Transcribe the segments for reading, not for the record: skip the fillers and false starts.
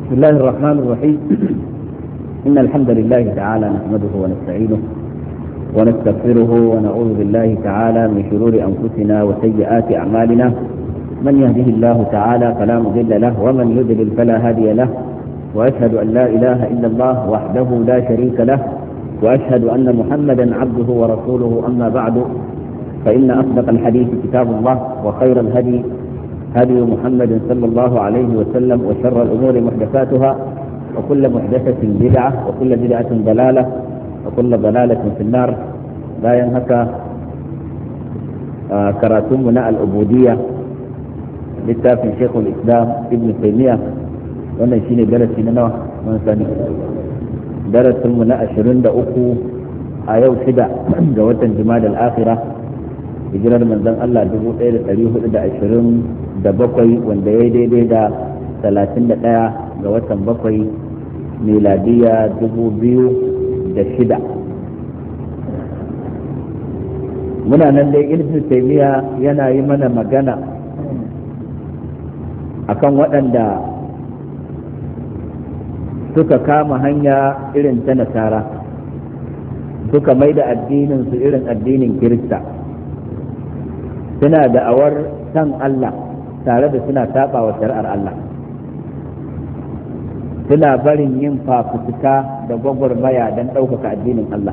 بسم الله الرحمن الرحيم. إن الحمد لله تعالى نحمده ونستعينه ونستغفره ونعوذ بالله تعالى من شرور أنفسنا وسيئات أعمالنا. من يهده الله تعالى فلا مضل له ومن يضلل فلا هادي له، وأشهد أن لا إله إلا الله وحده لا شريك له، وأشهد أن محمدا عبده ورسوله. أما بعد، فإن أصدق الحديث كتاب الله، وخير الهدي هدي محمد صلى الله عليه وسلم، وشر الأمور محدثاتها، وكل محدثة بدعة، وكل بدعة ضلالة، وكل ضلالة في النار. لا ينهك كراتمنا العبودية للتافه شيخ الإسلام ابن تيمية، wannan shine darasi na nawa mun sani darasin mu na 23 a yau 6 ga watan Jumadal Akhirah, hijirar manzon Allah 1427 wanda ya daidai da 31 ga watan 7 miladiya 2006. muna nan dai Ibn Taymiyyah yana yi mana magana akan waɗanda suka kama hanya irin ta nasara, suka mai da addinin su irin addinin Kirista, suna da'awar san Allah tare da suna saba wa shari'ar Allah, suna barin yin fafutuka da gwagwarmaya don ɗaukaka addinin Allah,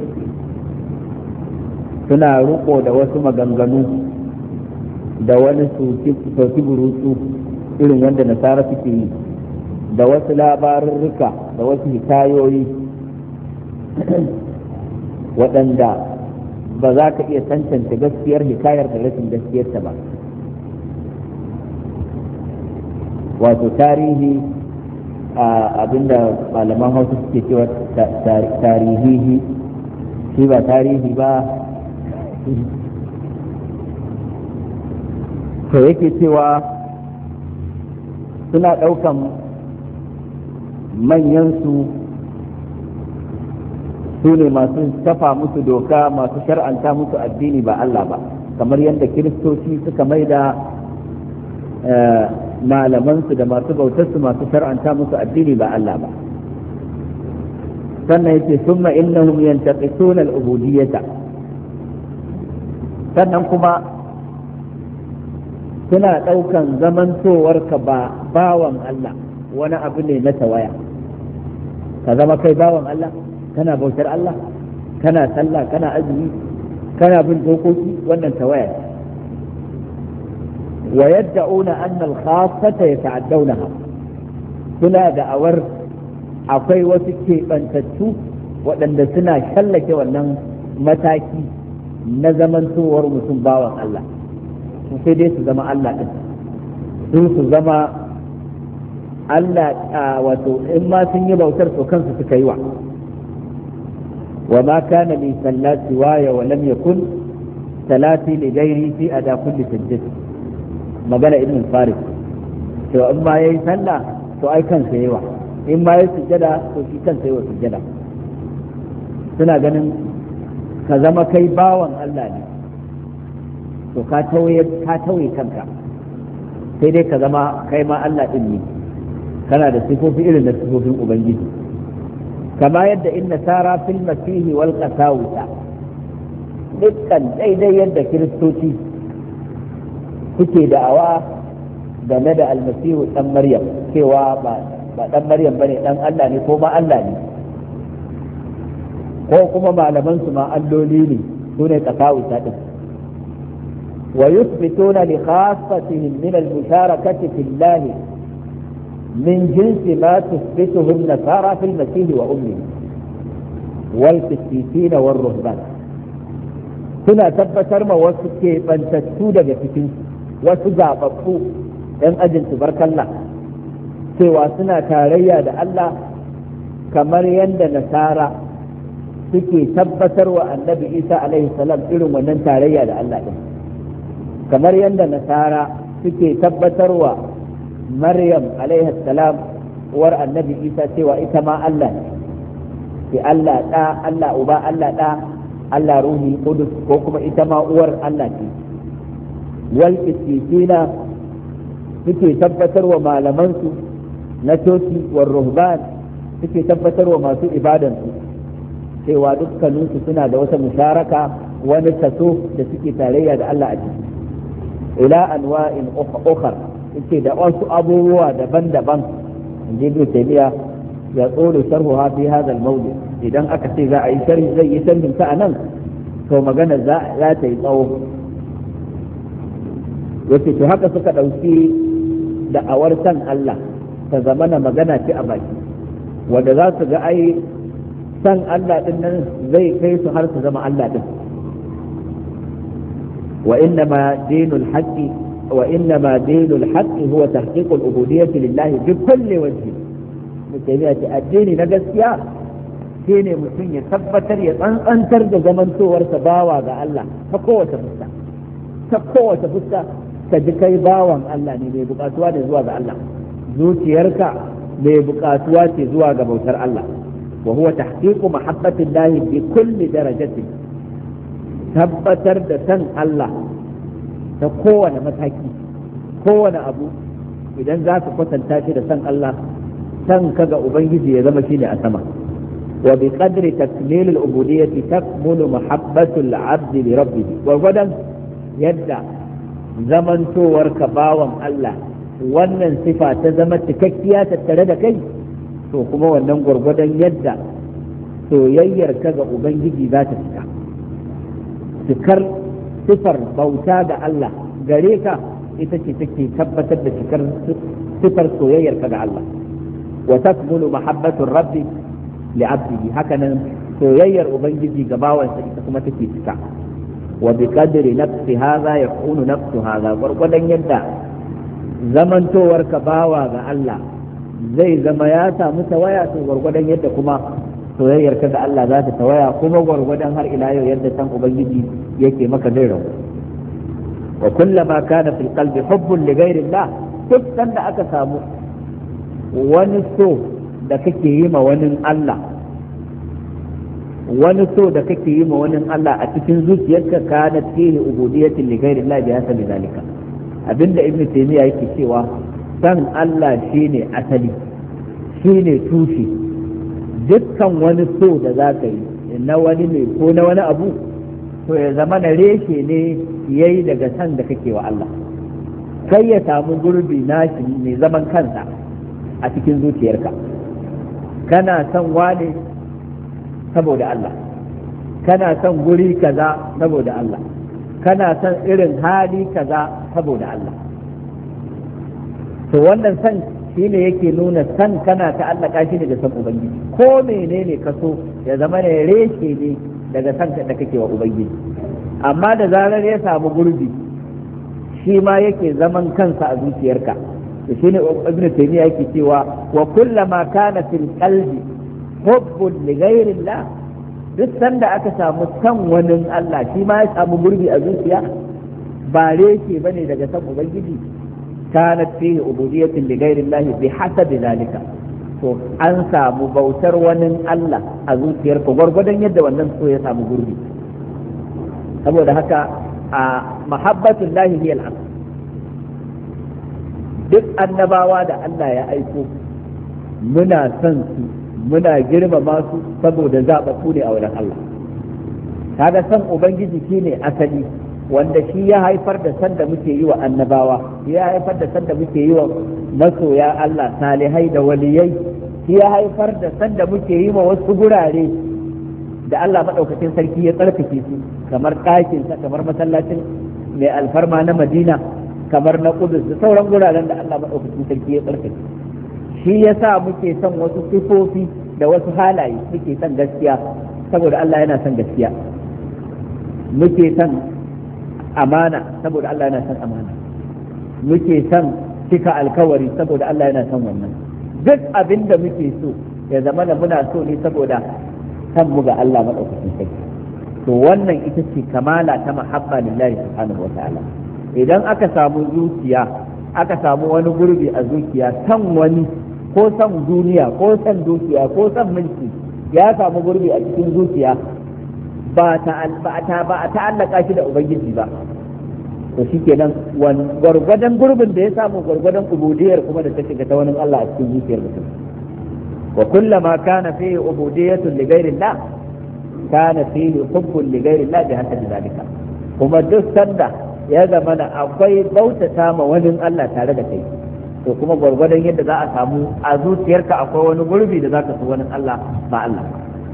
suna riko da wasu maganganu da wani sauki burutsu irin wanda nasara suke yi, da wasu labarurruka da wasu hikayoyi waɗanda ba za ka iya tantance gaskiyar hikayar da rashin gaskiyarta ba. Wato tarihi, abinda malaman hausa suke cewa tarihihi, shi ba tarihi ba. to yake cewa suna ɗaukan manyansu su ne masu kafa musu doka, masu shar'anta musu addini ba Allah ba, kamar yadda kiristoci suka mai da malamansu da masu bautarsu masu shar'anta musu addini ba Allah ba. sannan yake summa innahum yantaqisuna al-ubudiyyata, sannan kuma suna ɗaukan zamantowarka ba bawan Allah wani abu ne na tawaya. Ka zama kai bawan Allah, kana bautar Allah, kana sallah, kana azumi, kana bin dokoki, wannan tawaya. wa yad'una anna al-khassata yata'addawnaha, suna da'awar akwai wasu keɓantattu waɗanda suna shallake wannan mataki na zamantowar mutum bawan Allah, sai dai su zama Allah ɗin, su zama Allah, wato in ma sun yi bautar to kansu suka yi wa ma kana li sallati waya wa lam yakun salati li ghairi fi ada kulli sajdah. magana ibn Faris to in ma yayi sallah to ai kansa yayi wa, in ma yayi sujjada to shi kansa yayi wa sujjada. suna ganin ka zama kai bawan Allah ne to ka tauye kanka, sai dai ka zama kai ma Allah din ne, kana da sifofi irin da sifofin Ubangiji, kama yadda in nasara fil masihi wal qasawita, dukkan daidai yadda kiristoci suke da'awa game da almasihu dan Maryam, cewa ba dan Maryam bane, dan Allah ne ko ma Allah ne, ko kuma malaman su ma alloli ne, su ne qasawita din. wa yuthbituna li khasfatihim min al-musharakati fillahi من جنس ما تثبته النصارى في المسيح وأمه والقسيسين والرهبان. suna tabbatar ma wasu keɓantattu daga cikin wasu zaɓaɓɓu ‘yan ajin tubarkalla cewa suna tarayya da Allah kamar yadda nasara suke tabbatar wa annabi Isa alaihi salam irin wannan tarayya da Allah ɗin, kamar yadda nasara suke tabbatar wa Maryam alaihi salam uwar annabi Isa cewa ita ma Allah ne, ki Allah ɗa, Allah uba, Allah ɗa, Allah ruhi qudus, ko kuma ita ma uwar Allah ce. wal qissina suke tabbatar wa malamansu na coci wa ruhban suke tabbatarwa masu ibadansu cewa dukkaninsu suna da wata musharaka wani kaso da suke tarayya da Allah a ciki ila anwa'in ukhar yake da wasu abubuwa daban-daban inji Ibn Taymiyyah ya tsoro sharhuha fi hadha al-mawdi idan aka ce za a yi sharhi zai yi sharhin ta anan to magana za ta yi tsawo yace to haka suka dauki da'awar san Allah ta zamana magana ce a baki wanda za su ga ai san Allah din nan zai kai su har su zama Allah din wa innama dinul haqqi huwa tahqiqul ubudiyyati lillahi bi kulli wajhi mutane ce addini na gaskiya shine mutum ya tabbatar ya tsantsantar da zamantowarsa bawa ga Allah ta kowace fuska ka ji kai bawan Allah ne mai bukatuwa da zuwa ga Allah zuciyarka mai bukatuwa ce zuwa ga bautar Allah wa huwa tahqiqu mahabbatillahi bi kulli darajatin tabbatar da san Allah ta kowane mataki kowane abu idan za ka kwatanta shi da san Allah san ka ga ubangiji ya zama shine a sama wa bi qadri takmil al-ubudiyyati takmulu mahabbatu al-'abd li rabbih wa gadan yadda zamantowar ka bawan Allah wannan sifa ta zama cikakkiya tattare da kai to kuma wannan gwargwadon yadda soyayyar ka ga ubangiji za ta cika cikar sifar bauta ga Allah gare ka ita ce take tabbatar da cikar sifar soyayyar ka ga Allah wa takmulu mahabbatu rabbi li 'abdihi hakanan soyayyar ubangiji ga bawansa ita kuma take cika wa bi qadri nafsi hadha yakunu nafsu hadha gwargwadon yadda zamantowar ka bawa ga Allah zai zama ya samu tawaya to gwargwadon yadda kuma soyayyar ka ga Allah za ta tawaya kuma gwargwadon har ila yau yadda san ubangiji yake maka zai rabu wa kullama kana fil qalbi hubbun li ghayri Allah duk sanda aka samu wani so da kake yi ma wani Allah wani so da kake yi ma wani Allah a cikin zuciyarka kana fihi ubudiyyatin li ghayri Allah bi hasabi zalika abinda ibnu taymiya yake cewa san Allah shine asali shine tushe dukkan wani so da za ka yi na wani ne ko na wani abu to ya zama na reshe ne yayi daga san da kake wa Allah kai ya samu gurbi nashi mai zaman kansa a cikin zuciyarka kana son wane saboda Allah kana son guri kaza saboda Allah kana son irin hali kaza saboda Allah to wannan san shi ne yake nuna san kana ta'allaka shi ne da san ubangiji ko menene ka so ya zama ne reshe ne daga san da kake wa ubangiji amma da zarar ya samu gurbi shi ma yake zaman kansa a zuciyarka to shine ibnu taymiya yake cewa wa kullama kana fil qalbi hubbun li ghayri Allah duk sanda aka samu san wani Allah shi ma ya samu gurbi a zuciya ba reshe bane daga san ubangiji kanat fihi ubudiyyatin li ghayri Allah bi hasabi zalika to an samu bautar wani Allah a zuciyarka gwargwadon yadda wannan so ya samu gurbi saboda haka a mahabbatullahi hiya al-asl duk annabawa da Allah ya aiko muna son su muna girmama su saboda zaɓaɓɓu ne a wurin Allah kaga san ubangiji shine asali wanda shi ya haifar da san da muke yi wa annabawa ya haifar da san da muke yi wa masoya Allah salihai da waliyai shi ya haifar da san da muke yi wa wasu gurare da Allah maɗaukacin sarki ya tsarkake su kamar ɗakinsa kamar masallacin mai alfarma na Madina kamar na Qudus da sauran guraren da Allah maɗaukacin sarki ya tsarkake shi ya sa muke son wasu sifofi da wasu halaye muke son gaskiya saboda Allah yana son gaskiya muke son amana saboda Allah yana son amana muke son cika alkawari saboda Allah yana son wannan duk abin da muke so ya zama da muna so ne saboda san mu ga Allah maɗaukacin sarki to wannan ita ce kamala ta mahabba lillahi subhanahu wataala idan aka samu zuciya aka samu wani gurbi a zuciya san wani ko san duniya ko san dukiya ko san mulki ya samu gurbi a cikin zuciya ba a ta'allaka shi da ubangiji ba to shikenan gwargwadon gurbin da ya samu gwargwadon ubudiyar kuma da ta shiga ta wani Allah a cikin zuciyar mutum wa kullama kana fihi ubudiyatun li ghairi Allah kana fihi hubbun li ghairi Allah bi hasabi zalika kuma duk sanda ya zama akwai bautata ma wani Allah tare da kai to kuma gwargwadon yadda za a samu a zuciyarka akwai wani gurbi da zaka so wani Allah ba Allah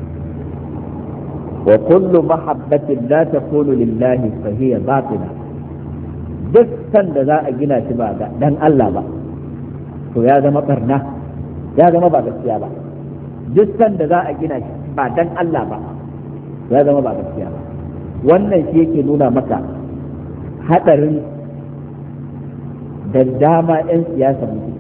wa kullu mahabbatin la takunu lillahi fa hiya batila duk sanda za a gina shi ba dan Allah ba to ya zama barna ya zama ba gaskiya ba duk sanda za a gina shi ba dan Allah ba ya zama ba gaskiya ba wannan shi yake nuna maka hadarin da dama 'yan siyasa mutu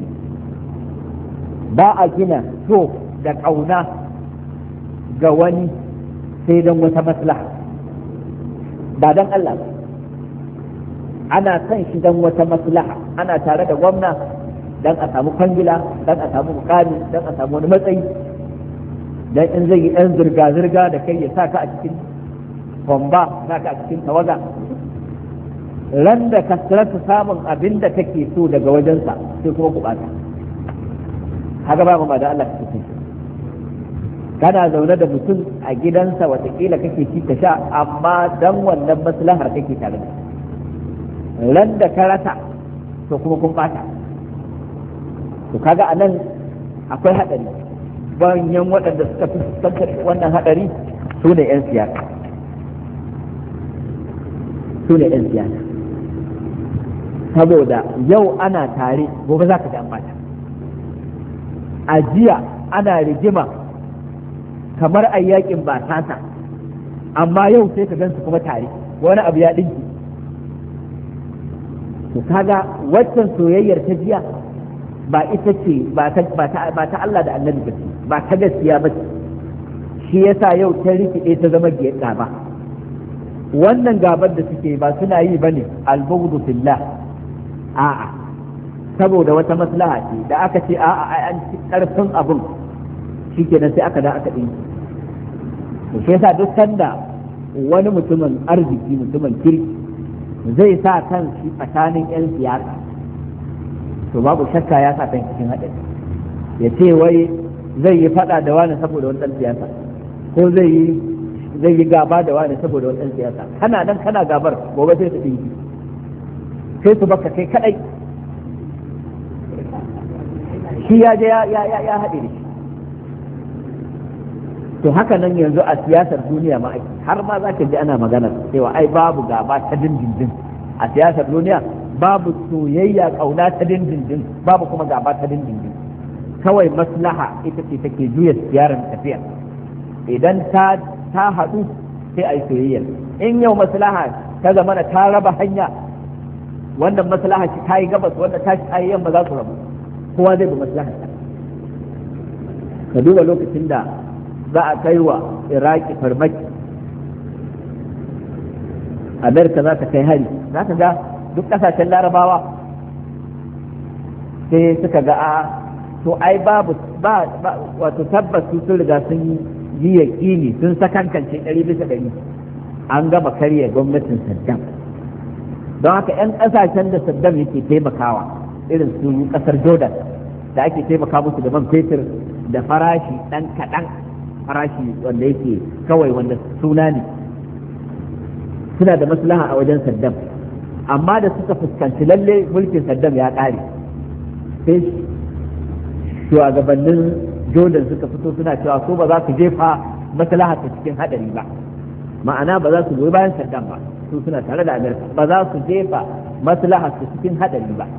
ba a gina so da ƙauna ga wani sai don wata maslaha ba don Allah ba ana son shi don wata maslaha ana tare da gwamna don a samu kwangila don a samu mukami don a samu wani matsayi don in zai yi ɗan zirga-zirga da kai ya sa ka a cikin bomba sa ka a cikin tawaga ran da ka rasa samun abin da kake so daga wajensa sai kuma ku bata haka ba ma da Allah kake so kana zaune da mutum a gidansa watakila kake ci ka sha amma dan wannan maslahar kake tare da ran da ka rasa to kuma kun bata to kaga anan akwai hadari banyan waɗanda suka fi fuskantar wannan hadari su ne 'yan siyasa saboda yau ana tare gobe za ka ji an bata a jiya ana rigima kamar a yakin ba tasa amma yau sai ka gansu kuma tare wani abu ya ɗinki to kaga waccan soyayyar ta jiya ba ita ce ba ta Allah da annabi ba ba ta gaskiya ba shi yasa yau ta rikide ta zama gaba wannan gabar da suke ba suna yi bane al-bughdu fillah a'a saboda wata maslaha ce da aka ce a'a an ci karfin abun shikenan sai aka da aka dinki to shi yasa duk sanda wani mutumin arziki mutumin kirki zai sa kan shi tsakanin 'yan siyasa to babu shakka ya sa kan cikin haɗari ya ce wai zai yi faɗa da wani saboda wani ɗan siyasa ko zai yi gaba da wani saboda wani ɗan siyasa kana nan kana gabar gobe sai su ɗinki sai su baka kai kaɗai shi ya je ya haɗe da shi to haka nan yanzu a siyasar duniya ma ake har ma za ka ji ana magana cewa ai babu gaba ta dindindin a siyasar duniya babu soyayya kauna ta dindindin babu kuma gaba ta dindindin kawai maslaha ita ce take juya siyarar tafiya idan ta haɗu sai a yi soyayyar in yau maslaha ta zamana ta raba hanya wannan maslaha ce ta yi gabas wanda ta yi yamma za su rabu kowa zai bi maslaha ka duba lokacin da za a kai wa iraki farmaki amerika za ta kai hari za ka ga duk kasashen larabawa sai suka ga to ai babu ba wato tabbas sun riga sun yi yaƙini sun sakankance 100% an gama karya gwamnatin Saddam don haka 'yan kasashen da Saddam yake taimakawa irin su kasar Jordan da ake taimaka musu da man fetur da farashi ɗan kaɗan farashi wanda yake kawai wanda suna ne suna da maslaha a wajen Saddam amma da suka fuskanci lalle mulkin Saddam ya ƙare sai shugabannin Jordan suka fito suna cewa so ba za su jefa maslaha ta cikin hadari ba ma'ana ba za su goyi bayan Saddam ba su suna tare da Amerika ba za su jefa maslaha ta cikin hadari ba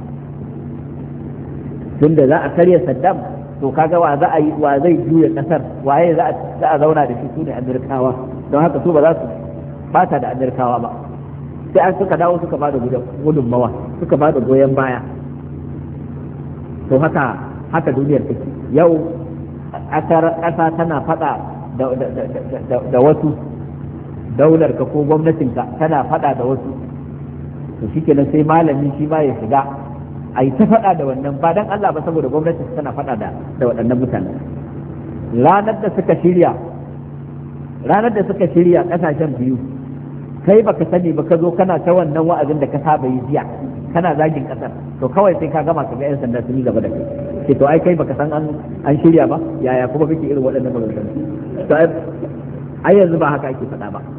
tunda za a karya Saddam to kaga wa za a yi wa zai juya kasar waye za a zauna da shi su ne Amerikawa don haka su ba za su bata da Amerikawa ba sai an suka dawo suka bada gudunmawa suka bada goyon baya to haka duniyar take yau ƙasa tana faɗa da wasu daular ka ko gwamnatin ka tana faɗa da wasu to shikenan sai malami shi ma ya shiga a yi ta faɗa da wannan ba dan Allah ba saboda gwamnati tana faɗa da waɗannan mutane ranar da suka shirya ƙasashen biyu kai baka sani ba ka zo kana ta wannan wa'azin da ka saba yi jiya kana zagin kasar to kawai sai ka gama ka ga yan sanda sun yi gaba da kai sai to ai kai baka san an shirya ba yaya kuma kake irin waɗannan maganganu to ai yanzu ba haka ake faɗa ba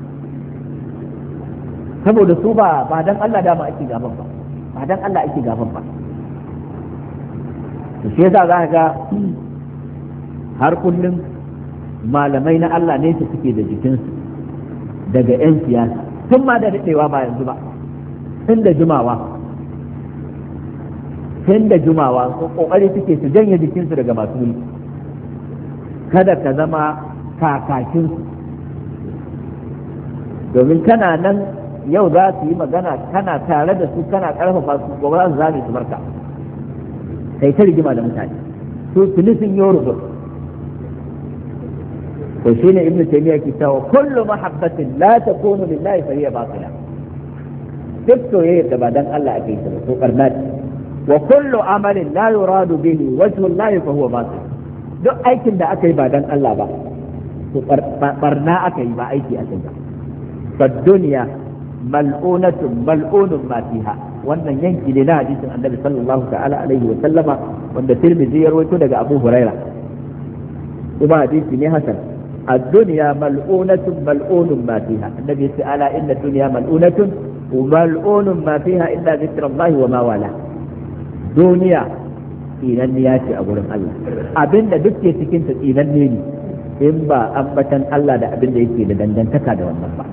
saboda su ba dan Allah dama ake gaban ba ba dan Allah ake gaban ba to shi yasa za ka ga har kullum malamai na Allah ne su suke da jikinsu daga 'yan siyasa tun ma da daɗewa ba yanzu ba tun da jumawa kokari suke su janye jikinsu daga masu mulki kada ka zama kakakinsu domin kana nan yau za su yi magana kana tare da su kana karfafa su gobe za su zame su barka kai ta rigima da mutane su tuni sun yi rubu to shine ibnu taymiya ke cewa kullu mahabbatin la takunu lillahi fa hiya batila duk soyayyar da ba dan Allah ake yi to karna wa kullu amalin la yuradu bihi wajhu Allah fa huwa batil duk aikin da aka yi ba dan Allah ba to barna aka yi ba aiki aka yi ba fa dunya mal'unatun mal'unun ma fiha wannan yanki ne na hadisin annabi sallallahu ta'ala alaihi wa sallama wanda Tirmidhi ya rawaito daga Abu Huraira kuma hadisi ne hasan ad-dunya mal'unatun mal'unun ma fiha annabi ya ce ala inna dunya mal'unatun wa mal'unun ma fiha illa zikrullahi wa ma wala duniya tsinanniya ce a gurin Allah abinda duk ke cikin ta tsinanne ne in ba ambatan Allah da abinda yake da dangantaka da wannan ba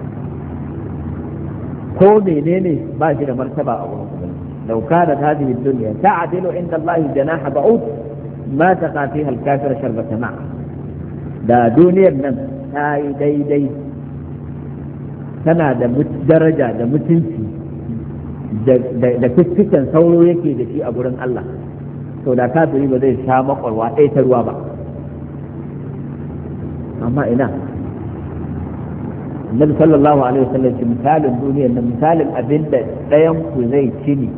ko menene ba shi da martaba a wurin لو كانت هذه الدنيا تعدل عند الله جناح بعوض ما تقع فيها الكافر شربة ماء da duniyar nan ta yi daidai tana da daraja da mutunci da fuskukan sauro yake da shi a gurin Allah to da kafiri ba zai sha makwarwa ɗaya ta ruwa ba amma ina Annabi sallallahu alaihi wasallam ce misalin duniyar nan misalin abin da ɗayan ku zai ci ne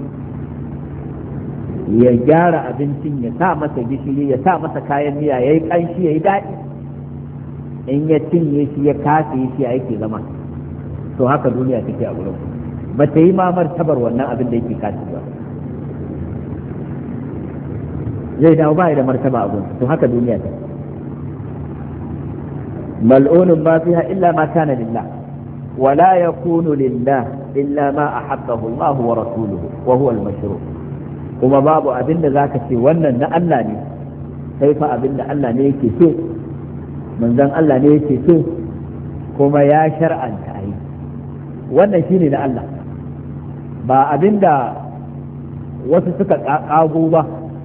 ya gyara abincin ya sa masa gishiri ya sa masa kayan miya ya yi ƙanshi ya yi daɗi in ya cinye shi ya kasa shi ya yake zama to haka duniya take a gurin ba ta yi ma martabar wannan abin da yake kasi ba zai dawo ba da martaba a gurin to haka duniya take ملعون ما فيها إلا ما كان لله ولا يكون لله إلا ما أحبه الله ورسوله وهو المشروع وما باب أبن ذاك في ونن الله ني كيف أبن الله ني كسو من ذن الله ني كسو كما يا شرعا تأي wannan shine na Allah ba abinda wasu suka kago ba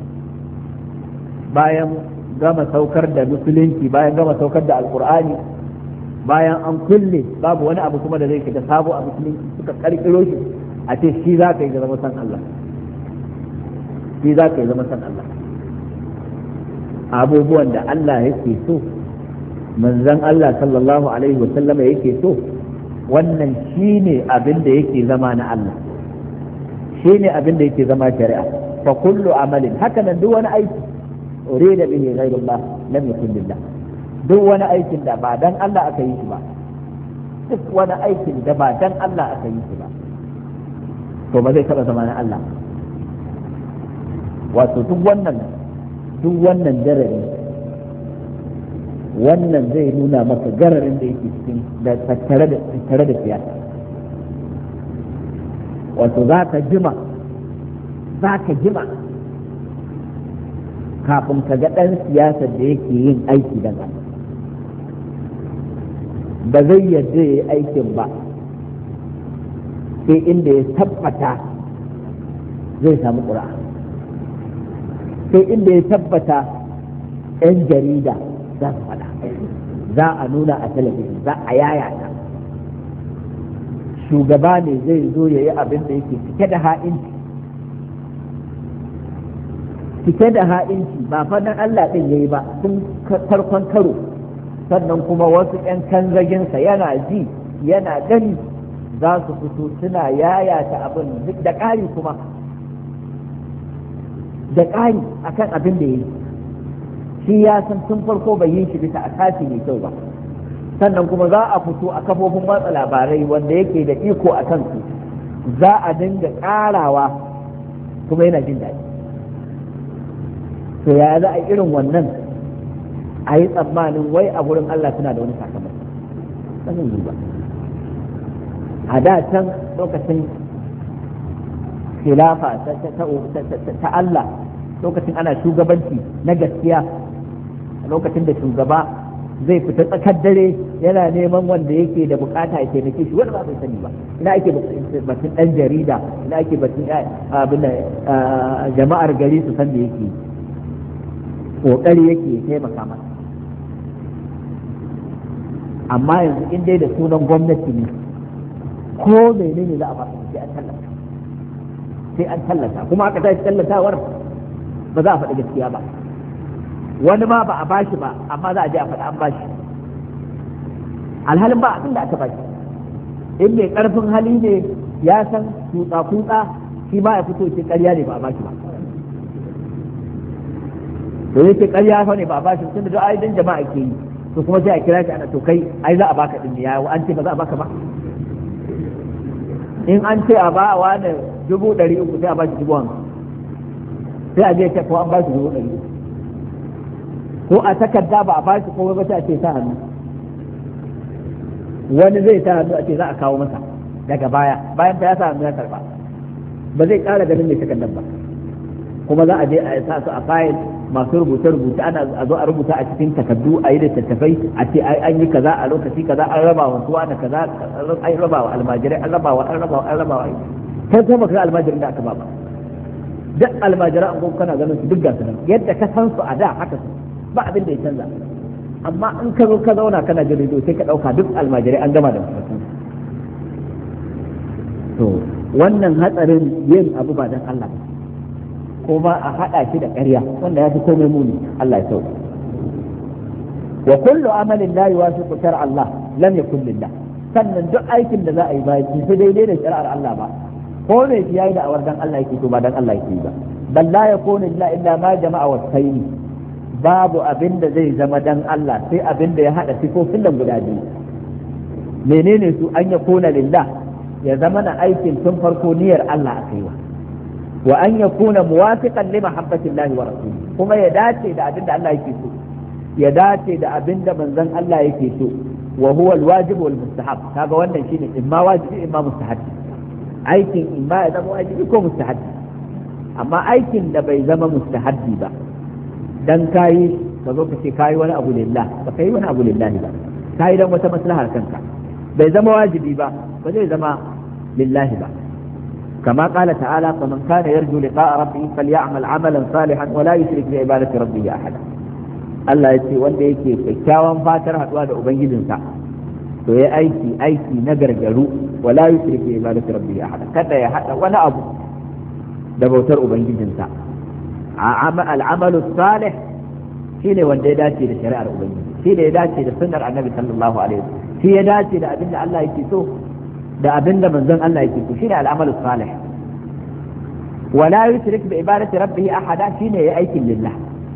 bayan gama saukar da musulunci bayan gama saukar da alkur'ani bayan an kulle babu wani abu kuma da zai shiga sabo a musulunci suka karkiro shi a ce shi za ka yi zama san Allah shi za ka yi zama san Allah abubuwan da Allah yake so manzon Allah sallallahu alaihi wa sallama yake so wannan shine abin da yake zama na Allah shine abin da yake zama shari'a fa kullu amalin haka nan duk wani aiki أريد به غير الله لم يكن لله duk wani aikin da ba dan Allah aka yi shi ba duk wani aikin da ba dan Allah aka yi shi ba to ba zai taba zama na Allah wato duk wannan darari wannan zai nuna maka gararin da yake cikin da tattare da siyasa wato za ka jima kafin ka ga ɗan siyasar da yake yin aiki da Allah ba zai yarda ya yi aikin ba sai inda ya tabbata zai samu ƙura sai inda ya tabbata 'yan jarida za su faɗa za a nuna a talabijin za a yayata shugaba ne zai zo ya yi abin da yake cike da ha'inci cike da ha'inci ba fadan Allah ɗin ya yi ba tun farkon karo sannan kuma wasu 'yan kanzaginsa yana ji yana gani za su fito suna yayata abin da ƙari kuma da ƙari akan abin da ya yi shi ya san tun farko bai yi shi bisa asasi mai kyau ba sannan kuma za a fito a kafofin watsa labarai wanda yake da iko a kansu za a dinga ƙarawa kuma yana jin daɗi. to ya za a irin wannan a yi tsammanin wai a gurin Allah suna da wani sakamako sanin yi ba. A da can lokacin khilafa ta Allah, lokacin ana shugabanci na gaskiya, lokacin da shugaba zai fita tsakar dare yana neman wanda yake da bukata ya taimake shi, wanda ba bai sani ba. Ina ake batun dan jarida, ina ake batun jama'ar gari su san da yake kokari yake taimaka masa. Amma yanzu in dai da sunan gwamnati ne, ko menene za a ba sai an tallata, sai an tallata, kuma aka tashi tallatawar ba za a faɗi gaskiya ba. Wani ma ba a bashi ba, amma za a je a faɗi an bashi, alhalin ba abin da aka bashi. In mai ƙarfin hali ne ya san tutsa shi ma ya fito ce ƙarya ne ba a bashi ba. To yake ƙarya fa ne ba a bashi, tunda da ai dan jama'a ke yi, to kuma sai a kira shi ana to kai ai za a baka din ne, ya an ce ba za a baka ba. In an ce a ba wa da 300,000 sai a bashi 50,000, sai a je ta ko an bashi 300,000, ko a takarda ba a bashi ko ba sai a ce ta hannu. Wani zai ta hannu a ce za a kawo masa daga bayan ta ya sa hannu ya karba, ba zai ƙara ganin mai takardar ba. Kuma za a je a sa su a fayil masu rubuce-rubuce, ana a zo a rubuta a cikin takardu, a yi da tattafai, a ce ai an yi kaza a lokaci kaza, an raba wa suwa da kaza, an raba wa almajirai, an raba wa kai kuma baka almajirin da aka ba ba. Duk almajirai an kuma kana ganin su duk gasu nan yadda ka san su a da haka su, ba abin da ya canza. Amma in ka zo ka zauna kana jin rido sai ka ɗauka duk almajirai an gama da mutum. To wannan hatsarin yin abu ba dan Allah ba, kuma a haɗa shi da ƙarya, wanda ya fi komai muni. Allah ya sauka. Wa kullu amalin la yuwafiqu shar'a Allah lam yakun lillah. Sannan duk aikin da za a yi ba shi daidai da shari'ar Allah ba, ko ne shi yayi da awar dan Allah yake, to ba dan Allah yake ba. Bal la yakunu illa ma jama'a wasfaini. Babu abin da zai zama dan Allah sai abin da ya haɗa sifofin nan guda biyu. Menene su? An yakuna lillah, ya zama na aikin tun farko niyyar Allah akai wa. Wa an yakuna muwafiqan li mahabbatillahi wa rasulihi, kuma ya dace da abinda Allah yake so, ya dace da abinda manzon Allah yake so. Wa huwa alwajib wal mustahab. Kaga wannan shine imma wajibi imma mustahab. Aikin imma ya zama wajibi ko mustahab. Amma aikin da bai zama mustahabbi ba, dan kai ka zo ka ce kai wani abu lillah, ba kai wani abu lillahi ba, kai dan wata maslahar kanka, bai zama wajibi ba, ba zai zama lillahi ba. كما قال تعالى: فمن كان يرجو لقاء ربه فليعمل عملا صالحا ولا يشرك بعبادة ربه أحدا. Allah ya ce wanda yake kyakkyawan fatar haɗuwa da ubangijinsa to ya aiki na gargaru, wala yushrik bi ibadati rabbih ahada, kada ya hada wani abu da bautar ubangijinsa. Al'amalu salih shine wanda ya dace da shari'ar ubangiji, shine ya dace da sunnar annabi sallallahu alaihi wasallam, shi ya dace da abin da Allah yake so da abin da manzon Allah yake so, shine al'amalu salih. Wala yushrik bi ibadati rabbih ahada, shine ya aikin lillah.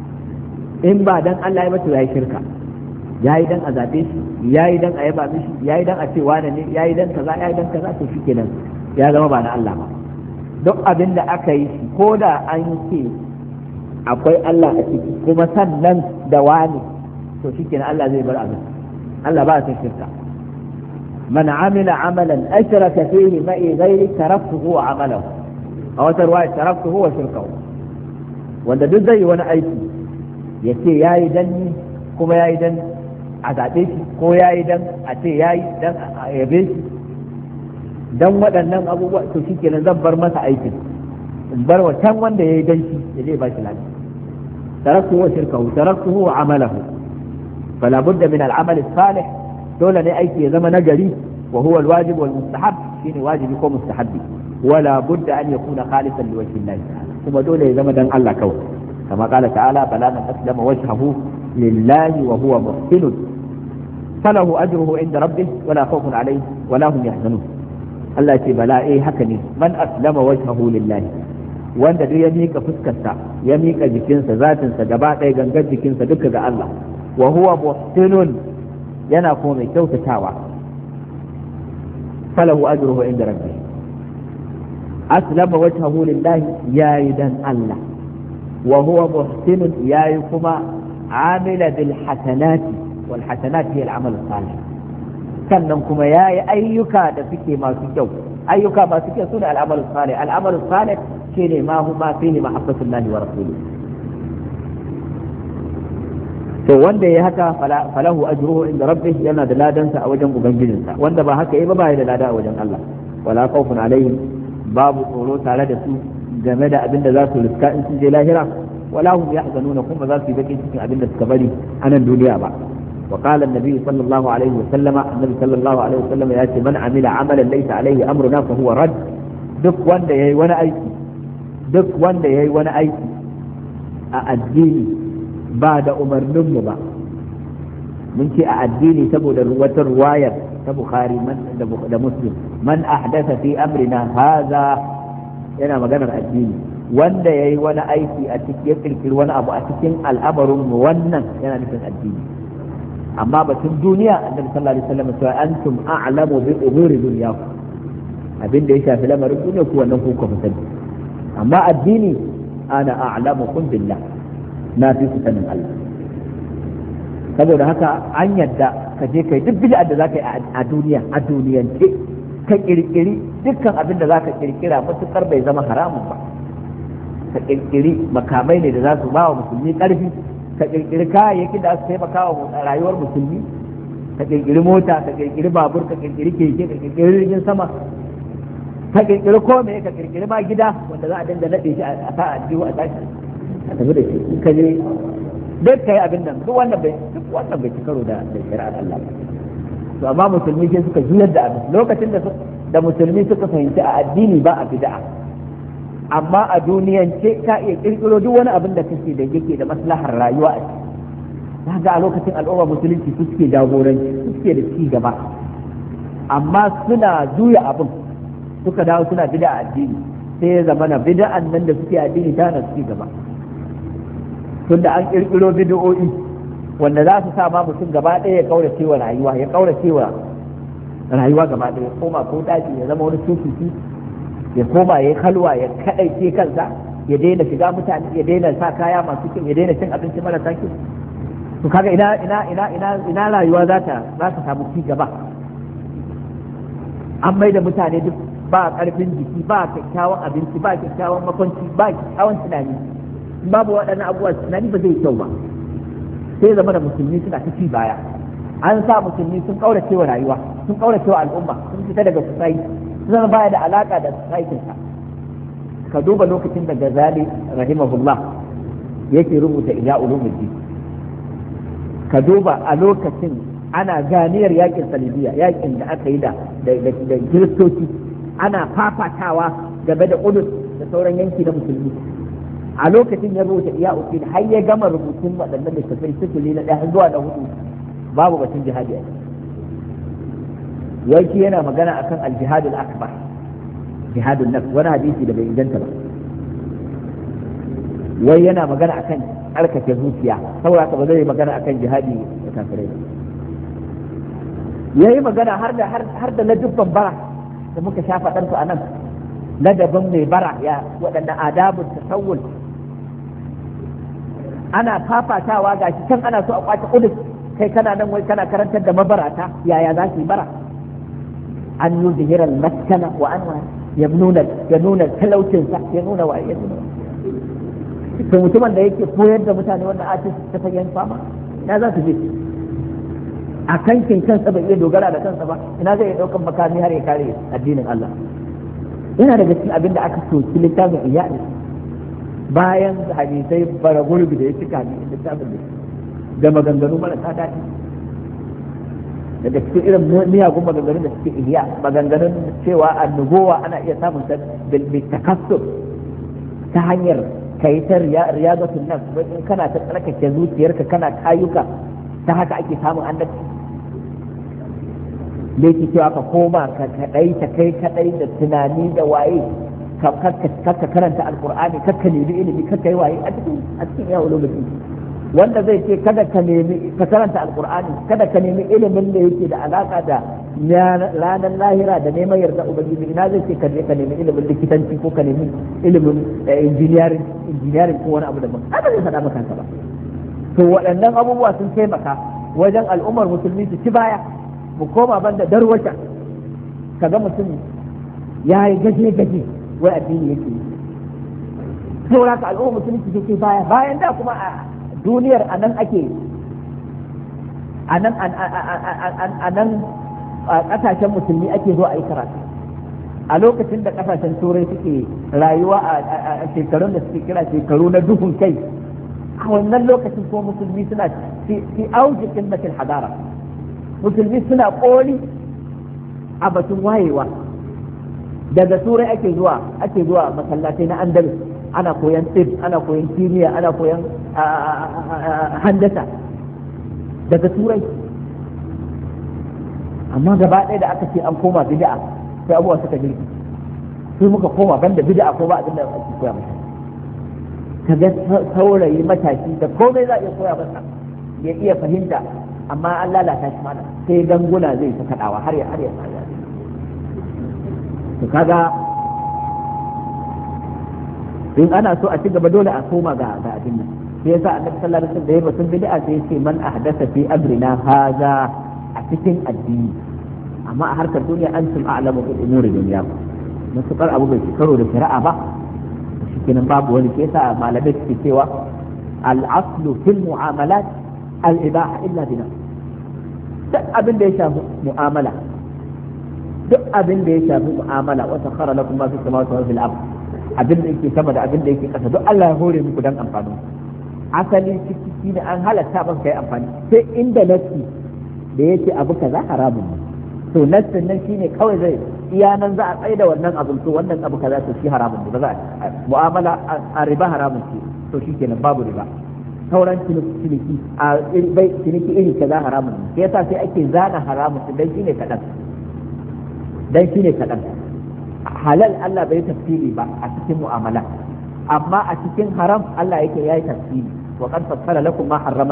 In ba dan Allah ya mace yayi shirka, yayi dan a zabe shi, yayi dan a yaba mishi, yayi dan a ce wane ne, yayi dan kaza, yayi dan kaza, to shikenan ya zama ba na Allah ba. Duk abin da aka yi shi, ko da an ce akwai Allah a ciki kuma sannan da wani, to shikenan Allah zai bar abin. Allah ba ya shirka. Man amila amalan ashraka fihi ma'i ghairi taraktuhu wa amalahu, a wata ruwaya taraktuhu wa shirkahu. Wanda duk zai yi wani aiki ya ce ya yi dan ni, kuma ya yi dan a zaɓe shi, ko ya yi dan a ce ya yi dan a yabe shi, dan waɗannan abubuwa, to shi kenan zan bar masa aikin, in bar wa can wanda ya yi dan shi ya zai ba shi lafiya. taraktuhu wa shirkahu taraktuhu wa amalahu. fala budda min al-amal salih, dole ne aiki ya zama nagari, wa huwa al-wajib wal mustahab, shine wajibi ko mustahabbi. wala budda an yakuna khalisan liwajhi Allah ta'ala, kuma dole ya zama dan Allah kawai. كما قال تعالى: بلى من أسلم وجهه لله وهو محسن فله أجره عند ربه ولا خوف عليه ولا هم يحزنون. الله يقول: بلى هكذا من أسلم وجهه لله، wanda duk ya mika fuskarsa, ya mika jikinsa, zatinsa gaba ɗaya, gangar jikinsa duka ga Allah, wa huwa muhsinun, yana kuma mai kyautatawa falahu ajruhu inda rabbih aslama wajhahu lillahi yayi dan Allah wa huwa muhsin yayi kuma amila bil hasanati wal hasanati hiya al amal salih sannan kuma yayi ayyuka da suke masu kyau ayyuka masu kyau sune al amal salih al amal salih shine ma huma fihi mahabbatullahi wa rasulihi to wanda ya haka falahu ajruhu inda rabbih yana da ladansa a wajen ubangijinsa wanda ba haka yi ba ya da lada a wajen Allah wala khawfun alaihim babu tsoro tare da su game da abin da za su riska in sun je lahira wala hum yahzanuna kuma za su yi bakin cikin abin da suka bari a nan duniya ba wa qala an-nabi sallallahu alaihi wa sallama annabi sallallahu alaihi wa sallama ya ce man amila amalan laysa alaihi amruna fa huwa rad duk wanda yayi wani aiki a addini ba da umarninmu ba mun ce a addini saboda wata ruwayar ta bukhari da muslim man ahdatha fi amrina haza yana maganar addini wanda yayi wani aiki a cikin ya kirkiri wani abu a cikin al'amarin mu wannan yana nufin addini amma batun duniya annabi sallallahu alaihi wasallam cewa antum a'lamu bi umuri dunyakum abin da ya shafi lamarin duniya ku wannan ku ka sani amma addini ana a'lamukum billah na fi su sanin Allah saboda haka an yadda ka je kai duk bid'a da zaka yi a duniya a duniyance ka kirkiri dukkan abin da zaka kirkira matukar bai zama haramun ba ka kirkiri makamai ne da za su ba wa musulmi karfi ka kirkiri kayayyaki da su taimaka wa rayuwar musulmi ka kirkiri mota ka kirkiri babur ka kirkiri keke ka kirkiri jirgin sama ka kirkiri kome ka kirkiri ma gida wanda za a dinga nade shi a sa a jiwo a tashi a tafi da shi in ka je duk kai abin nan duk wannan bai ci karo da shari'ar Allah to amma musulmi sai suka juyar da abin lokacin da musulmi suka fahimci a addini ba a bid'a amma a duniyance ka iya kirkiro duk wani abin da kake da yake da maslahar rayuwa a ciki ga a lokacin al'umma musulunci su suke jagoranci su suke da ci gaba amma suna juya abin suka dawo suna bid'a addini sai ya zama na bid'an nan da suke addini ta na ci gaba tunda an kirkiro bid'o'i wanda za su sa ma mutum gaba ɗaya ya kaurace wa rayuwa gaba ɗaya ya koma ko daji ya zama wani sufi ya koma ya kalwa ya kadaice kansa ya daina shiga mutane ya daina sa kaya masu kyau ya daina cin abinci marasa kyau to kaga ina rayuwa za ta samu ci gaba an mai da mutane duk ba karfin jiki ba kyakkyawan abinci ba kyakkyawan makwanci ba kyakkyawan tunani babu waɗannan abubuwa tunani ba zai kyau ba sai zama da musulmi suna ta ci baya an sa musulmi sun kaurace wa rayuwa sun kaurace wa al'umma sun fita daga society sun baya da alaka da society ka duba lokacin da Ghazali rahimahullah yake rubuta Ihya Ulumuddin ka duba a lokacin ana ganiyar yakin Salibiya yakin da aka yi da kiristoci ana fafatawa game da Qudus da sauran yanki na musulmi a lokacin ya rubuta Ihya Ulumuddin har ya gama rubutun waɗannan littattafai sifili na 1 zuwa 4 babu batun jihadi a yanki yana magana akan al-jihadul akbar jihadun nafs wani hadisi da bai inganta ba wai yana magana akan tsarkake zuciya saboda haka ba zai magana akan jihadi da kafirai yayi magana har da ladubban bara da muka shafa ɗansu a nan ladabin mai bara ya waɗannan adabun tasawul ana fafatawa gashi can ana so a kwace kudus kai kana nan wai kana karantar da mabarata yaya za su yi bara an yi zihirar maskana wa an ya nuna talaucinsa ya nuna wa ya nuna to mutumin da yake koyar da mutane wannan artist ta fagen fama ina za su je a kankin kansa bai iya dogara da kansa ba ina zai daukan makami har ya kare addinin Allah yana daga cikin abin da aka soki littafin iyali bayan hadisai bara gurbi da ya cika ne littafin da maganganu marasa daɗi daga cikin irin miyagun maganganun da suke iya maganganun cewa annubowa ana iya samun ta bil takassub ta hanyar kai ta riyadatul nafs in kana ta tsarkake zuciyarka kana kayuka ta haka ake samun annabci da yake cewa ka koma ka kadai ta kai kadai da tunani da waye ka karanta alqur'ani ka nemi ilimi ka kai waye a cikin ya ulumuddin wanda zai ce kada ka nemi ka karanta alqur'ani, kada ka nemi ilimin da yake da alaka da ranar lahira da neman yarda ubangiji, ina zai ce ka nemi ilimin likitanci ko ka nemi ilimin engineering ko wani abu daban, haka zai faɗa maka ba. To waɗannan abubuwa sun taimaka wajen al'ummar musulmi su ci baya, mu koma banda darwata kaga mutum ya yi gaje wai addini yake yi. Saboda haka al'ummar musulmi su ci baya, bayan da kuma a duniyar anan a kasashen musulmi ake zuwa a yi karatu. A lokacin da kasashen turai suke rayuwa a shekarun da suke kira shekaru na duhun kai, a wannan lokacin ko musulmi suna fi auji qimmatil hadara, musulmi suna koli a batun wayewa. Daga turai ake zuwa masallatai na Andalus, ana koyan tsib, ana koyan kimiyya, ana koyan handasa daga turai. Amma gaba ɗaya da aka ce an koma bid'a sai abubuwa suka girki, sai muka koma banda bid'a ko ba abin da ake koya masa. Kaga saurayi matashi da komai za a iya koya masa ya iya fahimta, amma an lalata shi mana sai ganguna zai ta kaɗawa har ya tsaya. To kaga in ana so a ci gaba dole a koma ga abin nan. Sai yasa annabi sallallahu alaihi wasallam da ya batun bid'a sai ya ce man ahdatha fi amrina haza a cikin addini, amma a harkar duniya antum a'lamu bil umuri dunya, mutukar abu bai karo da shari'a ba shikenan babu wani. Sai yasa malamai suke cewa al aslu fil mu'amalat al ibaha illa bina. Duk abin da ya shafi mu'amala, duk abin da ya shafi mu'amala, wa sakhara lakum ma fis samawati wa fil ardh, abin da yake sama da abin da yake ƙasa duk Allah ya hore muku dan amfani. Asali ciki ne an halatta ban kai amfani, sai inda nassi da yake abu kaza haramun ne, to nassin nan shine kawai zai iya nan za a tsaye da wannan abin, to wannan abu kaza to shi haramun ne, ba za a mu'amala a riba haramun ce, to shikenan babu riba. Sauran ciniki a ciniki iri kaza haramun ne, sai yasa sai ake zana haramun dan shine kadan. Halal Allah bai tafsiri ba a cikin mu'amala, amma a cikin haram Allah yake yayi tafsiri. Wa qad fassala lakum ma harrama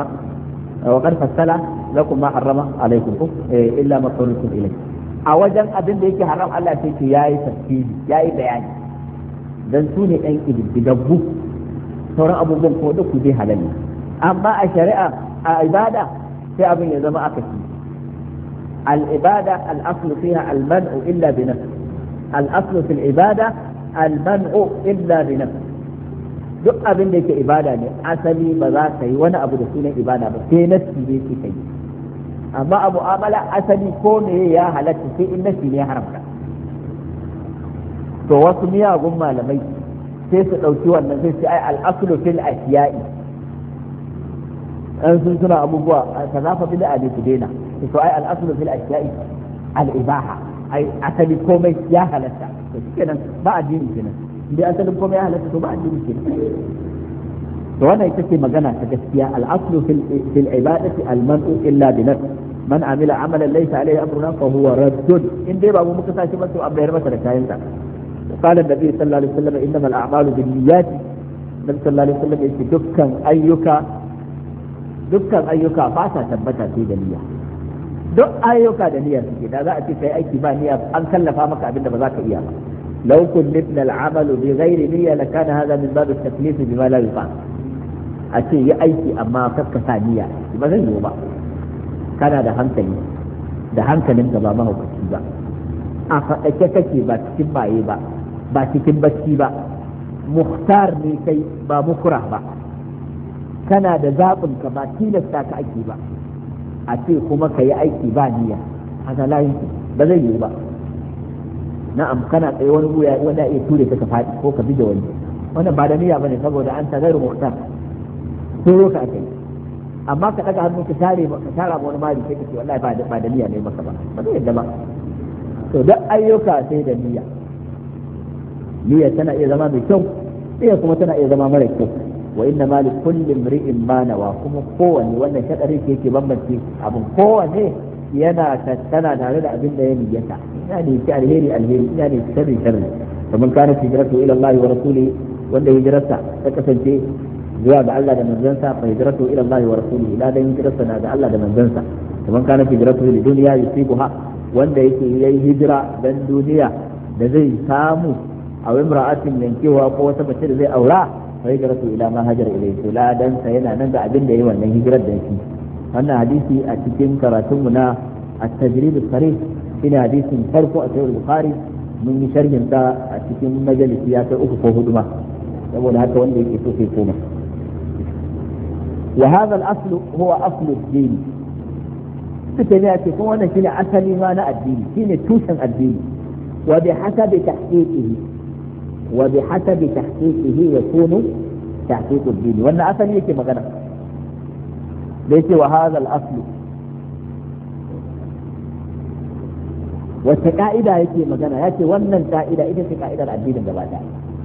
alaykum illa ma qultum ilayhi. A wajen abin da yake haram Allah sai ce yayi tafsiri, yayi bayani, dan su ne ɗan ididdigaggu, sauran abubuwan ko duk ku dai halal ne. Amma a shari'a, a ibada sai abin ya zama akasi. Al-ibada al-aslu fiha al-man'u illa bi nafs. الأصل في العبادة المنع إلا بنفس. duk abin da yake ibada ne asali ba za ka yi wani abu da sunan ibada ba sai nafsi ne ke kai, amma a mu'amala asali ko ne ya halatta sai in nafsi ne ya haramta. To wasu miyagun malamai sai su ɗauki wannan sai su ai al'aslu fil ashiya'i, an sun suna abubuwa ka zafa bid'a ne ku daina, to ai al'aslu fil ashiya'i al-ibaha, ai asali komai ya halatta, to kenan ba addini kenan. Indai asalin komai ya halatta to ba addini kenan. To wannan ita ce magana ta gaskiya. al-aslu fil ibadati al-man'u illa bi nafs. Man amila amalan laysa alayhi amruna fa huwa raddun. In dai babu muka sashi ba to an bayar masa da kayan sa. Qala an-nabi sallallahu alaihi wasallam innamal a'malu binniyat. Nabi sallallahu alaihi wasallam yace dukkan ayyuka ba sa tabbata sai da niyya. duk ayyuka da niyyar suke, da za a ce kai aiki ba niyya an kallafa maka abin da ba za ka iya ba. law kullifna al-amalu bi ghairi niyya lakana hadha min bab at-taklif bima la yuqa. a ce yi aiki amma kakka sa niyya ba zai yiwu ba. kana da hankali, da hankalinka ba mahaukaci ba, a faɗake kake ba cikin baye ba, ba cikin bacci ba, muhtar ne kai ba mukrah ba, kana da zaɓin ka ba tilasta ka ake ba. a ce kuma ka yi aiki ba niyya, haka layin ba zai yiwu ba. na'am kana tsaye wani wuya wanda ya ture ka faɗi ko ka bi da wani, wannan ba da niyya bane saboda an ta gairu muhtar, turo ka akai. amma ka daga hannu ka tara wani mari sai ka ce wallahi ba da niyya ne maka ba zai yadda ba. to duk ayyuka sai da niyya. niyya tana iya zama mai kyau, niyya kuma tana iya zama mara kyau. wa inna ma li kulli imri'in ma nawa, kuma kowanne wannan shadari ke yake bambance abin, kowanne yana tana tare da abin da ya niyyata. ina ne ki alheri, ina ne sharri. kamar kana hijratu ila Allah wa rasulihi, wanda hijrarsa ta kasance zuwa ga Allah da manzansa fa hijratu ila Allah wa rasulihi ila da hijrarsa na ga Allah da manzansa kaman kana hijratu li dunya yusibuha wanda yake yayi hijira dan duniya da zai samu a imra'atin yankewa ko wata mace da zai aura fa hijratu ila ma hajara ilayhi to la dan sa yana nan ga abin da yayi wannan hijirar da yake wannan hadisi a cikin karatunmu na at-tajrid as-sarih shine hadisin farko a sahih bukhari mun yi sharhin ta a cikin majalisi ya kai 3 ko 4 ma saboda haka wanda yake so sai koma wa hadha al-asl huwa asl ad-din suke ne ake kuma wannan shine asali ma na addini shine tushen addini wa bi hasabi tahqiqihi yakunu tahqiq ad-din wannan asali yake magana da yake wa hadha al-asl wata ka'ida yake magana yace wannan ka'ida ita ce ka'idar addinin gaba ɗaya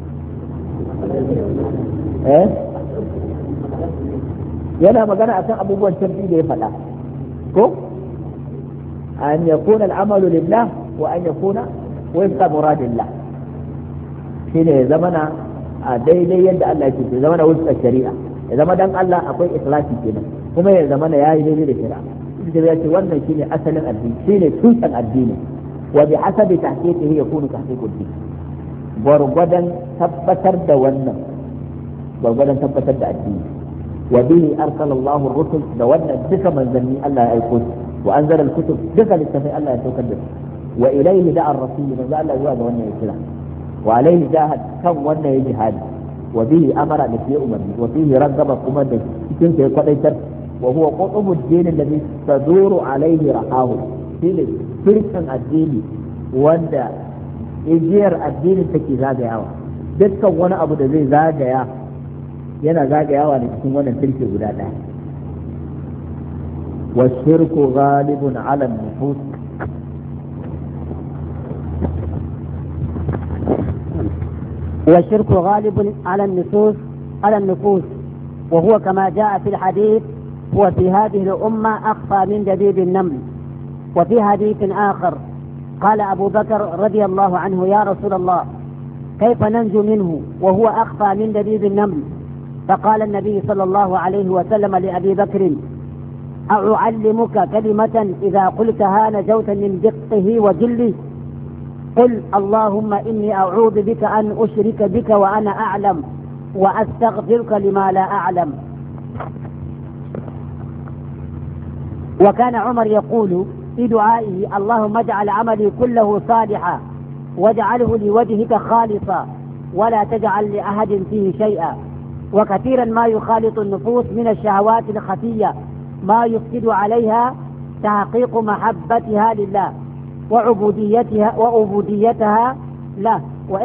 yana magana akan abubuwan tabbi da ya faɗa ko an yakuna al-amalu lillah wa an yakuna wifqa muradillah shine ya zamana a daidai yadda Allah yake ya zamana wifqa shari'a ya zama dan Allah akwai ikhlasi kenan kuma ya zamana yayi daidai da shari'a ita ya ce wannan shine asalin addini shine tushen addini wa bi hasabi tahqiqihi yakunu tahqiqu ad-din gwargwadon tabbatar da wannan gwargwadon tabbatar da addini wa bihi arsala Allahu ar-rusul da wannan duka manzanni Allah ya aiko su wa anzala al-kutub duka littafai Allah ya saukar da su wa ilayhi da'a ar-rasul manzo Allah zuwa ga wannan ya kira wa alayhi jahad kan wannan ya jihadi wa bihi amara da fiye umarni wa fihi raggaba kuma da cikin sai kwadaitar wa huwa qutubu ad-din alladhi taduru alayhi rahahu shine firkan addini wanda igiyar addinin take zagayawa dukkan wani abu da zai zagaya yana zagayawa ne cikin wannan firke guda ɗaya wa shirku ghalibun ala nufus والشرك غالب على النفوس وهو كما جاء في الحديث هو في هذه الأمة أخفى من دبيب النمل. وفي حديث آخر قال أبو بكر رضي الله عنه يا رسول الله كيف ننجو منه وهو أخفى من دبيب النمل؟ فقال النبي صلى الله عليه وسلم لأبي بكر أعلمك كلمة إذا قلتها نجوت من دقه وجله؟ قل اللهم إني أعوذ بك أن أشرك بك وأنا أعلم وأستغفرك لما لا أعلم. وكان عمر يقول في دعائه اللهم اجعل عملي كله صالحا واجعله لوجهك خالصا ولا تجعل لأحد فيه شيئا. وكثيرا ما يخالط النفوس من الشهوات الخفية ما يفسد عليها تحقيق محبتها لله وعبوديتها له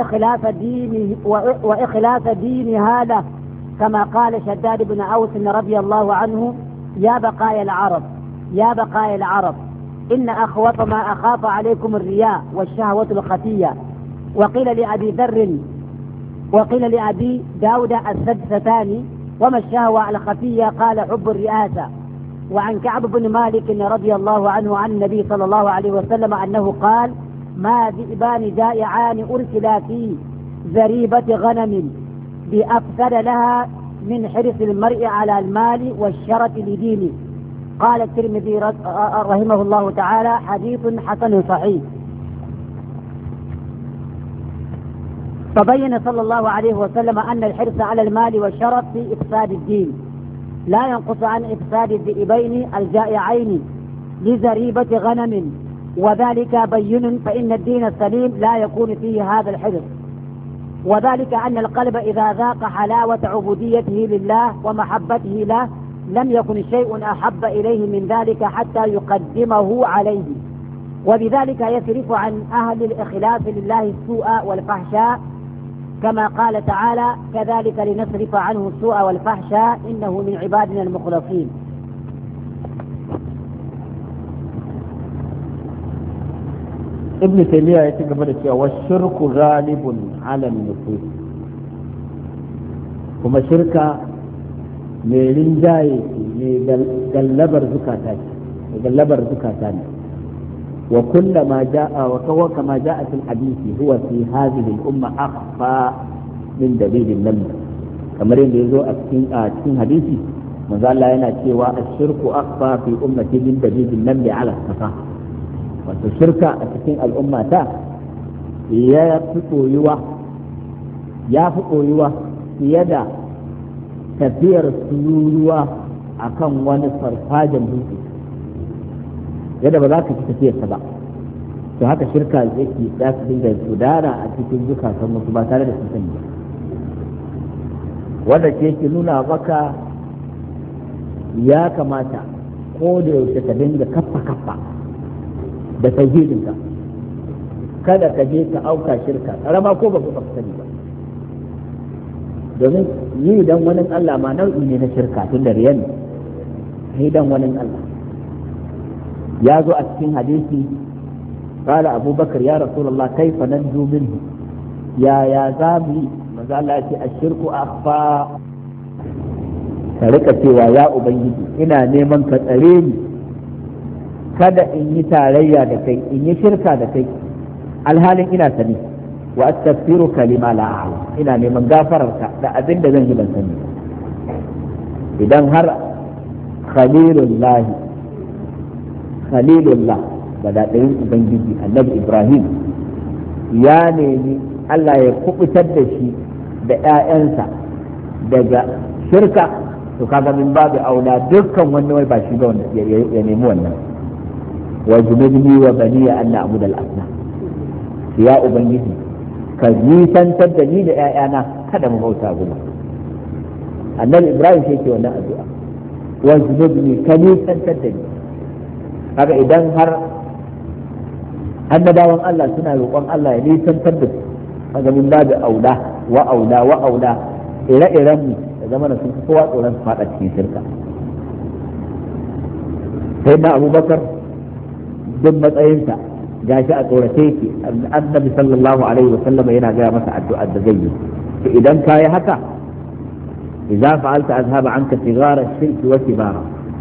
وإخلاص دينها له، كما قال شداد بن أوس رضي الله عنه يا بقايا العرب إن أخوف ما أخاف عليكم الرياء والشهوة الخفية. وقيل لأبي داود السدستاني وما الشهوة الخفية؟ قال حب الرئاسة. وعن كعب بن مالك رضي الله عنه عن النبي صلى الله عليه وسلم أنه قال ما ذئبان جائعان أرسلا في زريبة غنم بأفسد لها من حرص المرء على المال والشرف لدينه. قال الترمذي رحمه الله تعالى حديث حسن صحيح. فبين صلى الله عليه وسلم أن الحرص على المال والشرف في إفساد الدين لا ينقص عن إفساد الذئبين الجائعين لزريبة غنم، وذلك بين فإن الدين السليم لا يكون فيه هذا الحرص. وذلك أن القلب إذا ذاق حلاوة عبوديته لله ومحبته له لم يكن شيء أحب إليه من ذلك حتى يقدمه عليه، وبذلك يصرف عن أهل الإخلاص لله السوء والفحشاء، كما قال تعالى كذلك لنصرف عنه السوء والفحشاء إنه من عبادنا المخلصين. ابن تيمية يتكلم والشرك غالب على النفوس، كما شركة من جاي غلبر زكاتان وكل ما جاء وهو كما جاء في الحديث هو في هذه الأمة أخفى من دبيب النمل. kamar yadda ya zo a cikin hadisi manzo Allah yana cewa ashirku akhfa fi ummati min dabibin namli ala safa, wato shirka a cikin al'ummata ya fi koyuwa fiye da tafiyar tururuwa akan wani farfajen dutse, yadda ba za ka ci tafiyarsa ba. To haka shirka yake za su dinga gudana a cikin zukatan wasu ba tare da sun sani ba, wanda ke nuna maka ya kamata ko da yaushe ka dinga kaffa da tauhidinka, kada ka je ka auka shirka karama ko ba ka sani ba, domin yi dan wani Allah ma nau'i ne na shirka tun da riya ne, yi dan wani Allah. Ya zo a cikin hadisi قال أبو بكر يا رسول الله كيف ننجو منه يا زامي ما زال الشرك أخفى tarika cewa ya ubangiji ina neman ka tsare ni kada in yi tarayya da kai, in yi shirka da kai alhalin ina sani, wa astaghfiruka lima la a'lam, ina neman gafararka da abin da zan yi ban sani. Idan har khalilullah badaɗayin ubangiji annabi Ibrahim ya nemi Allah ya kubutar da shi da 'ya'yansa daga shirka, to kaga min babu aula dukkan wani wai ba shi ba wanda ya nemi wannan. wa junubni wa baniya an na'budu al-asnam, ya ubangiji ka nisantar da ni da 'ya'yana kada mu bauta goma. Annabi Ibrahim shi ke wannan addu'a, wa junubni ka nisantar da ni. Haka idan har annabawan Allah suna roƙon Allah ya nisantar da su, kaga min babu aula ire-iren mu da zama sun fi kowa tsoron su faɗa cikin shirka. Sai na Abubakar duk matsayinsa gashi a tsorace yake, annabi sallallahu alaihi wa sallama yana gaya masa addu'ar da zai yi. To idan ka yi haka, idza fa'alta azhaba anka sigara shirki wa kibara.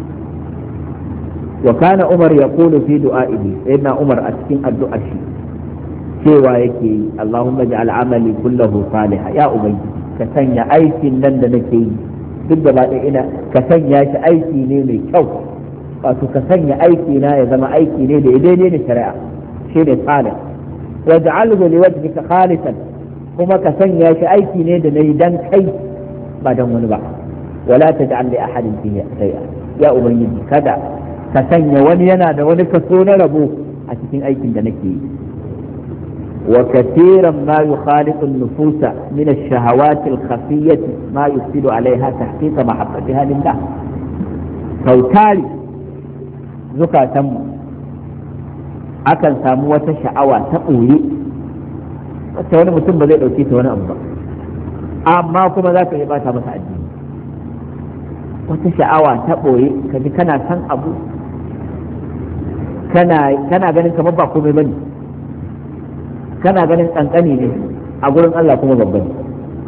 Wa kana Umar yaqulu fi du'a'ihi, sayyidina Umar a cikin addu'ar shi cewa yake yi Allahumma ij'al amali kullahu salihan, ya ubangiji ka sanya aikin nan da nake yi duk da ɗaya ina ka sanya shi aiki ne mai kyau, wato ka sanya aiki na ya zama aiki ne da daidai da shari'a, shi ne salih. Waj'alhu liwajhika khalisan, kuma ka sanya shi aiki ne da nayi dan kai ba dan wani ba. Wala taj'al li ahadin fihi shay'a, ya ubangiji kada ka sanya wani yana da wani kaso na rabo a cikin aikin da nake yi. وكثيرا ما يخالط النفوس من الشهوات الخفية ما يفسد عليها تحقيق محبتها لله. فوتالي زكاة akan samu wata sha'awa ta ɓoye wacce wani mutum ba zai ɗauke ta wani abu ba, amma kuma za ka yi bata masa addini. Wata sha'awa ta ɓoye ka ji kana san abu kana ganin kamar ba komai bane, kana ganin kankani ne a gurin Allah kuma babba ne.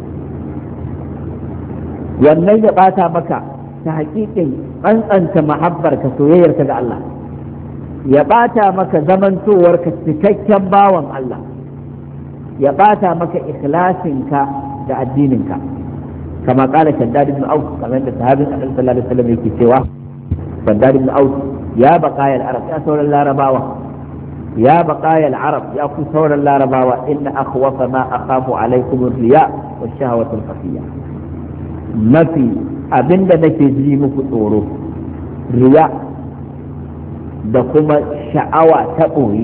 Wannan ya bata maka ta hakikin tsantsanta mahabbarka soyayyarka ga Allah, ya bata maka zamantowarka cikakken bawan Allah, ya bata maka ikhlasinka da addininka. Kama kala Shaddad ibn Aus, kamar da sahabin Annabi sallallahu alaihi wasallam yake cewa, Shaddad ibn Aus ya baqaya al-arab, ya sauran larabawa, يا بقايا العرب يا كثور العرب إن أخوف ما أخاف عليكم الرياء والشهوة الخفية. ما في أبن نكي جيمك طورو رياء دكما شعوى تقوي.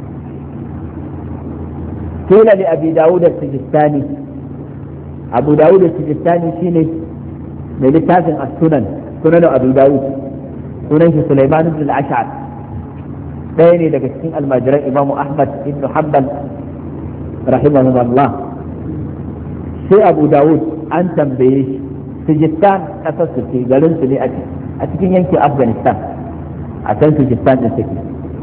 قيل لأبي داود السجستاني، أبو داود السجستاني شيني من لتافن السنن، سنن أبي داود، سنن سليمان بن الأشعث، ɗaya ne daga cikin almajiran Imamu Ahmad ibn Hanbal rahimahullah. Sai Abu Dawud an tambaye shi, Sijistan ƙasar su ce, garin su ne a cikin yankin Afghanistan, a can Sijistan din take.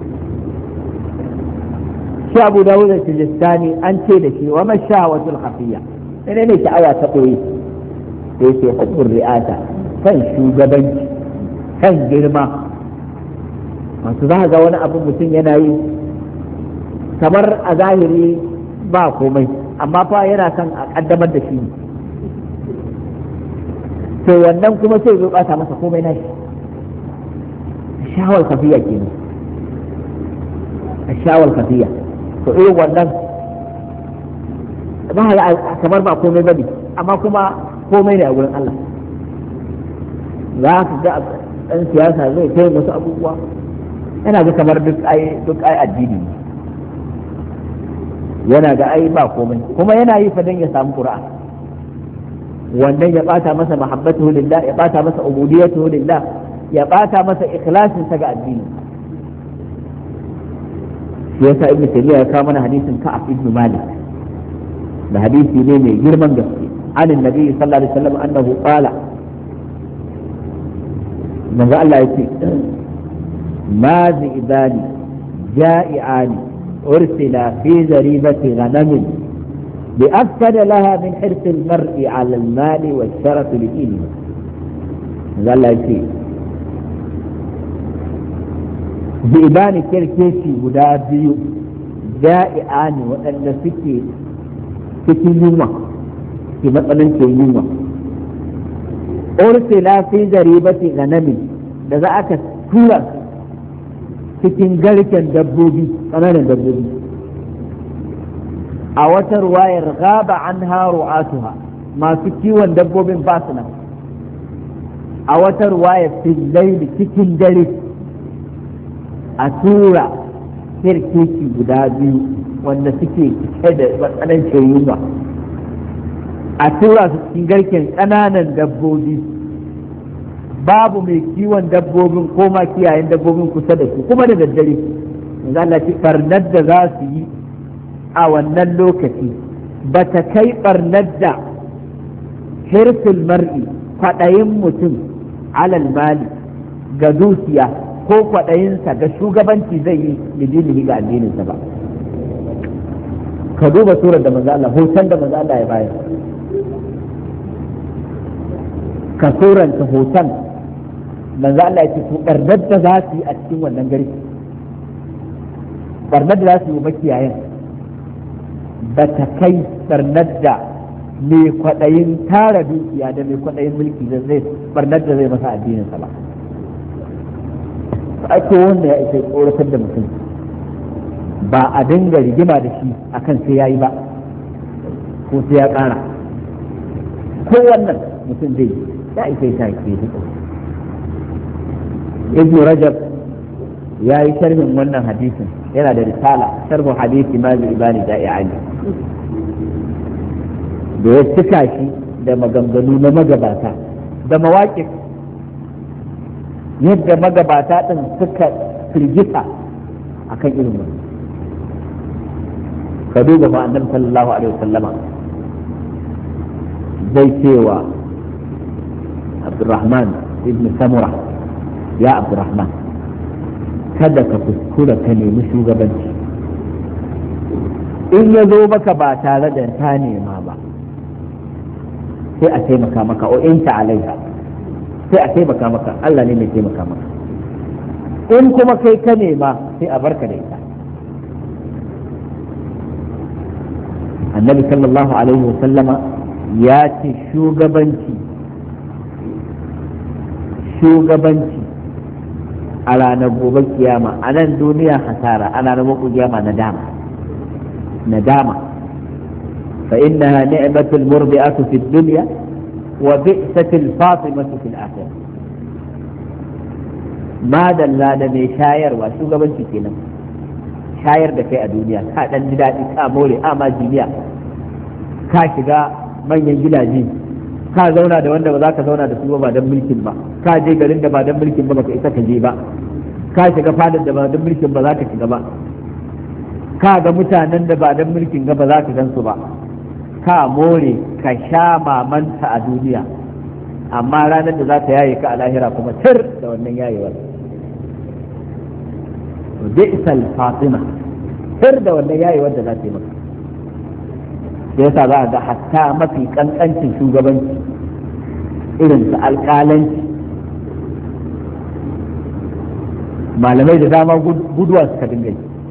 Sai Abu Dawud da Sijistani an ce da shi wa mashawatul khafiyya, ne sha'awa ta ɓoye, sai ce hubbur ri'ata, kan shugabanci, kan girma. Masu za ga wani abu mutum yana yi kamar a zahiri ba komai, amma fa yana son a kaddamar da shi, to wannan kuma sai zo ɓata masa komai nashi. Shawar kafiya kenan, shawar kafiya. To irin wannan ba kamar ba komai bane, amma kuma komai ne a wurin Allah. Za ka ga ɗan siyasa zai kai wasu abubuwa yana ga kamar duk ai addini ne, yana ga ai ba komai, kuma yana yi fadan ya samu qur'a, wannan ya bata masa mahabbatuhu lillah, ya bata masa ubudiyatuhu lillah, ya bata masa ikhlasin sa ga addini. shi yasa ibnu taymiya ya kawo mana hadisin ka'ab ibn malik, da hadisi ne mai girman gaske an annabi sallallahu alaihi wasallam annahu qala, manzo Allah yace ma zi'bani ja'i'ani ursila fi zaribati ghanamin bi afsada laha min hirs al-mar'i 'ala al-mal wa al-sharaf li-dinihi. manzo Allah yace zi'bani kirkeci guda biyu ja'i'ani waɗanda suke cikin yunwa, ke matsanancin yunwa, ursila fi zaribati ghanamin, da za aka tura cikin garken dabbobi, ƙananan dabbobi. A wata ruwayar gaba an ru'atuha, masu kiwon dabbobin ba su nan. A wata ruwayar fil laili, cikin dare a tura kirkeci guda biyu wanda suke cike da matsanancin yunwa, a tura su cikin garken ƙananan dabbobi, babu mai kiwon dabbobin ko ma kiyayen dabbobin kusa da su, kuma da daddare. yanzu Allah ce barnar da za su yi a wannan lokaci ba ta kai barnar da hirsul mar'i, kwaɗayin mutum alal mali ga dukiya ko kwaɗayinsa ga shugabanci zai yi lidinihi ga addininsa ba. Ka duba surar da manzo Allah, hoton da manzo Allah ya bayar, ka suranta hoton manzo Allah ya ce to barnar da za su yi a cikin wannan gari, barnar da za su yi makiyayen ba ta kai barnar da mai kwaɗayin tara dukiya da mai kwaɗayin mulki da zai barnar da zai masa addininsa ba. Ake wanda ya isa tsoratar da mutum, ba a dinga rigima da shi akan sai ya yi ba ko sai ya ƙara, ko wannan mutum zai yi ya isa ya ke yi. Ibn Rajab ya yi sharhin wannan hadisin, yana da risala sharhu hadisi ma zai ibani da'i'ani, da ya cika shi da maganganu na magabata da mawaƙi, yadda magabata ɗin suka firgita akan irin wannan. Ka duba fa annabi sallallahu alaihi wasallama zai cewa Abdurrahman ibn Samura, ya Abdurrahman, kada ka kuskura ka nemi shugabanci in ya zo maka ba tare da ta nema ba, sai a taimaka maka, o in ta alaiha, sai a taimaka maka, Allah ne mai taimaka maka. In kuma kai ka nema sai a barka da ita. Annabi sallallahu alaihi wasallama ya ce shugabanci a ranar gobe kiyama, a nan duniya hasara, a ranar gobe kiyama nadama, fa innaha ni'matul murdi'atu fid dunya wa bi'satil fatimatu fil akhirah. Ma dalla da mai shayarwa, shugabanci kenan, shayar da kai a duniya, ka dan ji daɗi, ka more, amma jiniya, ka shiga manyan gidaje, ka zauna da wanda ba za ka zauna da su ba don mulkin ba, ka je garin da ba don mulkin ba baka isa ka je ba, ka shiga fadar da ba don mulkin ba za ka shiga ba, ka ga mutanen da ba don mulkin ba za ka gan su ba, ka more, ka sha mamanta a duniya, amma ranar da za ta yaye ka a lahira kuma tir da wannan yayewar. Bi'sal fatima, tir da wannan yayewar da za ta yi maka. Yasa za a ga hatta mafi kankancin shugabanci irin su alƙalanci, malamai da dama guduwa suka dinga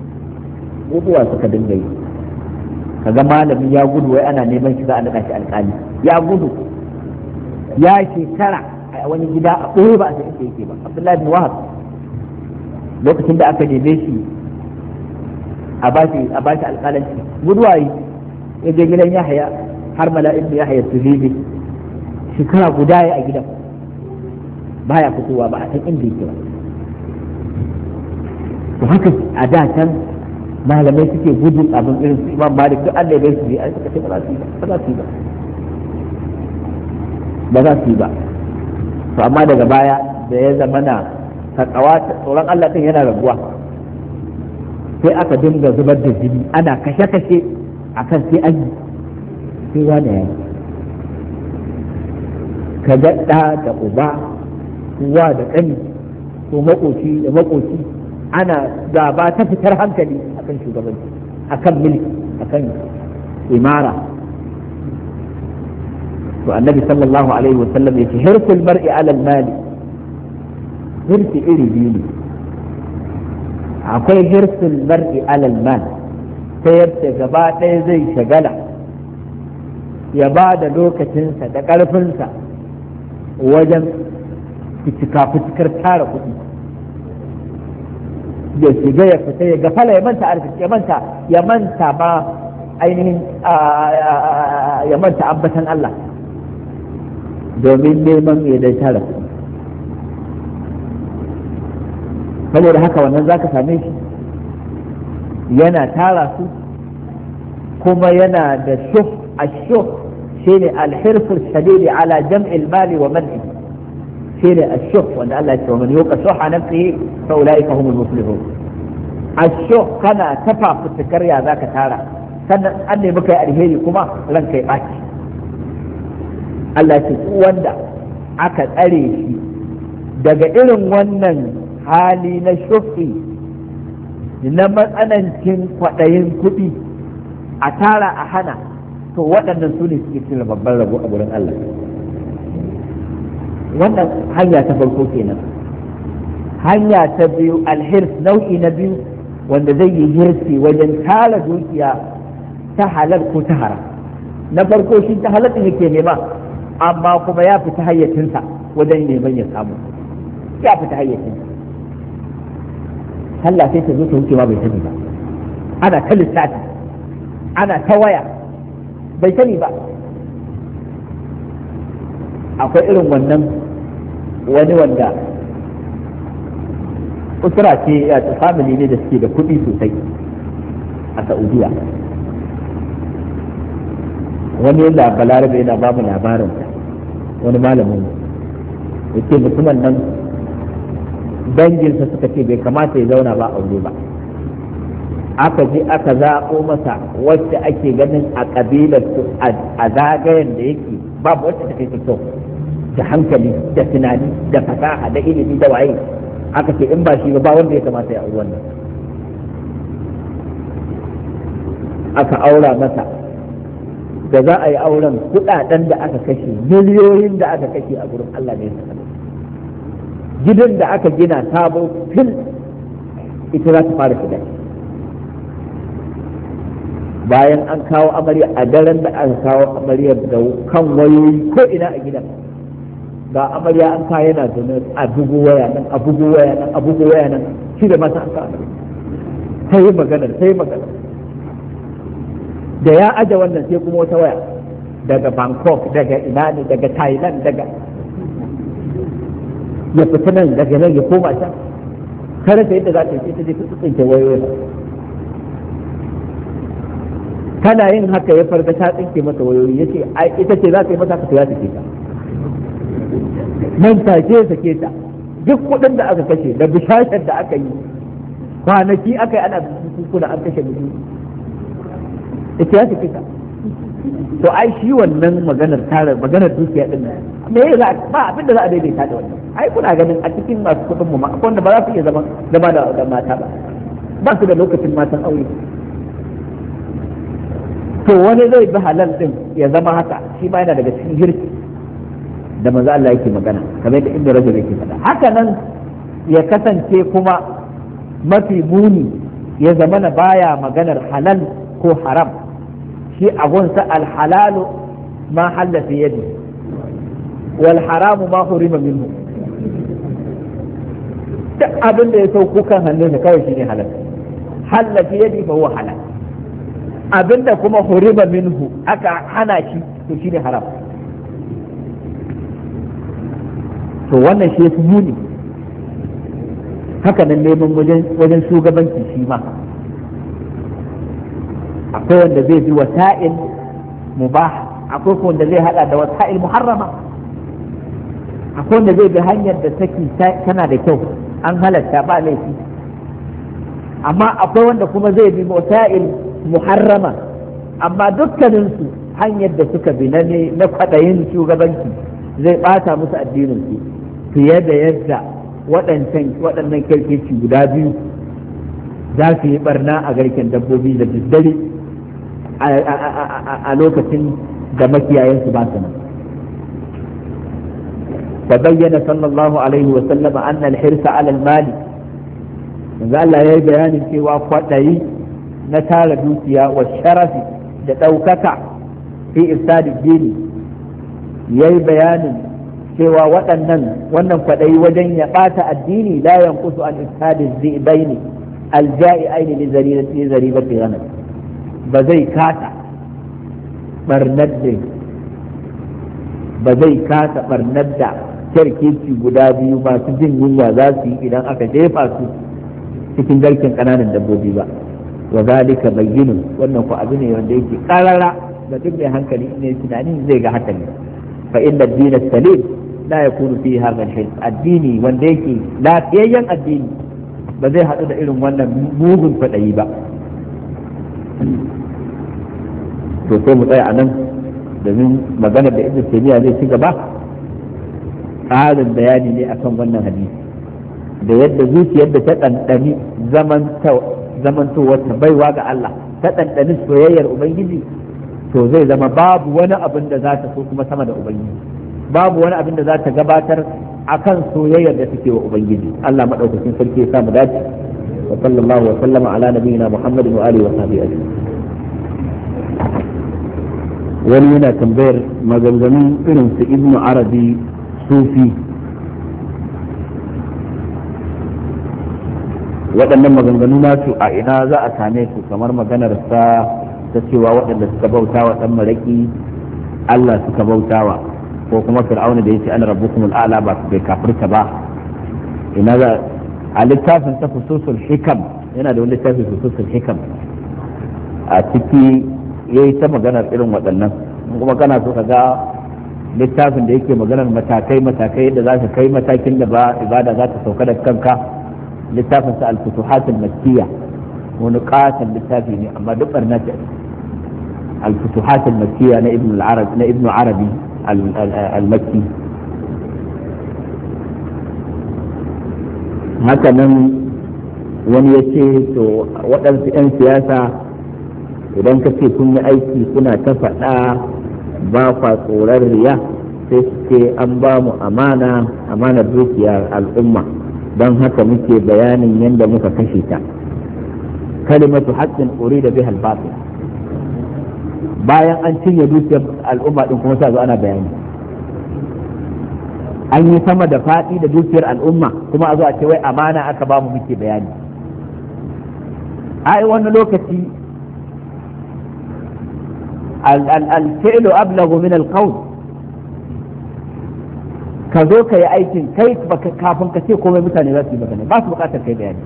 yi, kaga malami ya gudu wai ana neman shi za a naɗa shi alƙali, ya gudu ya shekara a wani gida a ɓoye ba a san inda yake ba. Abdullahi bin Wahab lokacin da aka neme shi a bashi alƙalanci guduwa yi ya je gidan Yahaya har mala'in da Yahaya Tuhibi shekara guda ya a gidan baya fitowa ba a san inda yake ba. to haka a da can malamai suke gudun abin irin su Imam Malik duk Allah ya bai su a suka ce ba za su yi ba to amma daga baya da ya zama na takawa tsoron Allah din yana raguwa sai aka dinga zubar da jini ana kashe-kashe akan sai an yi sai wani ya yi ka ga ɗa da uba uwa da ƙani ko makoci da makoci ana gaba ta fitar hankali akan shugabanci akan mulki akan imara. to annabi sallallahu alaihi wa sallam yace hirsul mar'i ala al-mali hirsi iri biyu ne akwai hirsul mar'i ala al-mal ta yadda gaba ɗaya zai shagala ya ba da lokacinsa da ƙarfinsa wajen fitikar tara kuɗi ya shiga ya fita ya gafala ya manta arziki ya manta ma ainihin ya manta ambatan Allah domin neman ya dai tara kuɗi. saboda haka wannan zaka same shi yana tara su kuma yana da الشح شيء الحرص الشديد على جمع المال ومنعه شيء الشح وأن الله يقول ومن يوق شح نفسه فأولئك هم المفلحون. الشح كان تفع في التكريا ذاك تارا كان أني بكى أرهيري كما لن كي أكي الله يقول وأن أكد أريشي daga irin wannan hali na shufi na matsanancin kwaɗayin kuɗi a tara a hana to waɗannan su ne suke cin babban rabo a gurin Allah. Wannan hanya ta farko kenan. Hanya ta biyu alhirs nau'i na biyu wanda zai yi hirsi wajen tara dukiya ta halal ko ta haram. Na farko shi ta halal yake nema amma kuma ya fita hayyacinsa wajen neman ya samu. Ya fita hayyacinsa. Allah sai ta zo ta wuce ma bai sani ba. Ana ta lissafi, ana ta waya bai sani ba. Akwai irin wannan wani wanda usra ce ya ta family ne da suke da kuɗi sosai a Saudiya. Wani yadda balarabe yana ba mu labarin wani malamin yake mutumin nan danginsa suka ce bai kamata ya zauna ba aure ba. Aka je aka zaɓo masa wacce ake ganin a ƙabilar su a zagayen da yake babu wacce ta kai kyau da hankali da tunani da fasaha da ilimi da waye. Aka ce in ba shi ba wanda ya kamata ya auri wannan. Aka aura masa da za a yi auren kuɗaɗen da aka kashe miliyoyin da aka kashe a gurin Allah ne ya gidan da aka gina sabo fil ita za ta fara shiga. Bayan an kawo amarya a daren da aka kawo amarya da kan wayoyi ko ina a gidan ga amarya an kawo yana zaune a bugu waya nan a bugu waya nan a bugu waya nan shi da mata an kawo ta yi maganar da ya aje wannan sai kuma wata waya daga Bangkok daga ina ne daga Thailand daga ya fita nan daga nan ya koma can kare ta yadda za ta yi ta je ta tsinke wayoyin. Kana yin haka ya farga ta tsinke masa wayoyi ya ce ai ita ce za ta yi masa ka ya sake ta nan take sake ta duk kuɗin da aka kashe da bishashar da aka yi kwanaki aka yi ana kuna an kashe mutum ita ya sake ta. To ai shi wannan maganar dukiya din me ya ba abin da za a daidaita da wannan. Ai kuna ganin a cikin masu kuɗin mu akwai wanda ba za su iya zama da mata ba su da lokacin matan aure. To wani zai bi halal din ya zama haka shi ma yana daga cikin hirki da manzo Allah yake magana kamar da inda rajul yake faɗa. Haka nan ya kasance kuma mafi muni ya zama na baya maganar halal ko haram shi abunsa alhalalu ma halla fi yadi wal haramu ma hurima minhu duk abin da ya sauko kan hannunsa kawai shine halal halafi yadi fa huwa halal abinda kuma hurima minhu aka hana shi to shine haram to wannan shi yafi muni haka nan neman wajen shugabanci shi ma akwai wanda zai bi wasa'il mubah akwai wanda zai hada da wasa'il muharrama akwai wanda zai bi hanyar da take tana da kyau an halatta ba laifi amma akwai wanda kuma zai bi wasa'il muharrama amma dukkaninsu hanyar da suka bi na kwaɗayin shugabanci zai ɓata musu addininsu fiye da yadda waɗannan kirkici guda biyu za su yi barna a garken dabbobi da daddare a lokacin da makiyayensu ba su nan فبين صلى الله عليه وسلم أن الحرص على المال قال الله يا بيان cewa kwaɗayi na tara dukiya wa sharafi da ɗaukaka fi ifsadi dini yayi bayanin cewa wannan kwaɗayi wajen ya ɓata addini la yanqusu an ifsadi zibaini alja'iaini li zaribati ghanam ba zai kasa barnar da kyarkeci guda biyu masu jin yunwa za su yi idan aka jefa su cikin garken ƙananan dabbobi ba wa zalika bayyinun wannan ko abu ne wanda yake karara da duk mai hankali ne tunani zai ga haka ne fa inna ad-din salim la yakunu fi hadha al-hilm addini wanda yake lafiyayyen addini ba zai hadu da irin wannan mugun fadayi ba to sai mu tsaya anan domin magana da Ibn Taymiyyah zai ci gaba ƙarin bayani ne akan wannan hadisi da yadda zuciyar da ta ɗanɗani zamantowar ta baiwa ga Allah ta ɗanɗani soyayyar Ubangiji to zai zama babu wani abin da za ta so kuma sama da Ubangiji babu wani abin da za ta gabatar akan soyayyar da take wa Ubangiji Allah madaukakin sarki ya samu dace wa sallallahu wa sallama ala nabiyyina Muhammadin wa alihi wa sahbihi ajma'in wani yana tambayar maganganun irin su Ibn Arabi sufi waɗannan maganganu nasu a ina za a same su kamar maganar sa ta cewa waɗanda suka bauta wa ɗan maraƙi Allah suka bautawa ko kuma fir'auna da yace ana rabbukumul a'la ba su bai kafirta ba ina za a littafin ta fususul hikam yana da wani littafin fususul hikam a ciki yayi ta maganar irin waɗannan kuma kana so ka ga littafin da yake maganar matakai yadda za ka kai matakin da ba ibada za ta sauka da kanka littafin sa al-futuhat al-makkiyya wani katon littafi ne amma duk barna ce al-futuhat al-makkiyya na ibn arabi al-makki haka nan wani ya ce to waɗansu 'yan siyasa idan ka ce kun yi aiki kuna ta faɗa ba kwa tsoron riya sai su ce an ba mu amanar dukiyar al'umma don haka muke bayanin yadda muka kashe ta kalimatu haqqin urida biha al-batil bayan an cinye dukiyar al'umma din kuma sai zo ana bayani an yi sama da faɗi da dukiyar al'umma kuma a zo a ce wai amana aka ba mu muke bayani ai wani lokaci al-fi'lu ablaghu min al-qawl ka zo ka yi aikin kai kafin ka ce komai mutane za su yi magana ba su bukatar kai bayani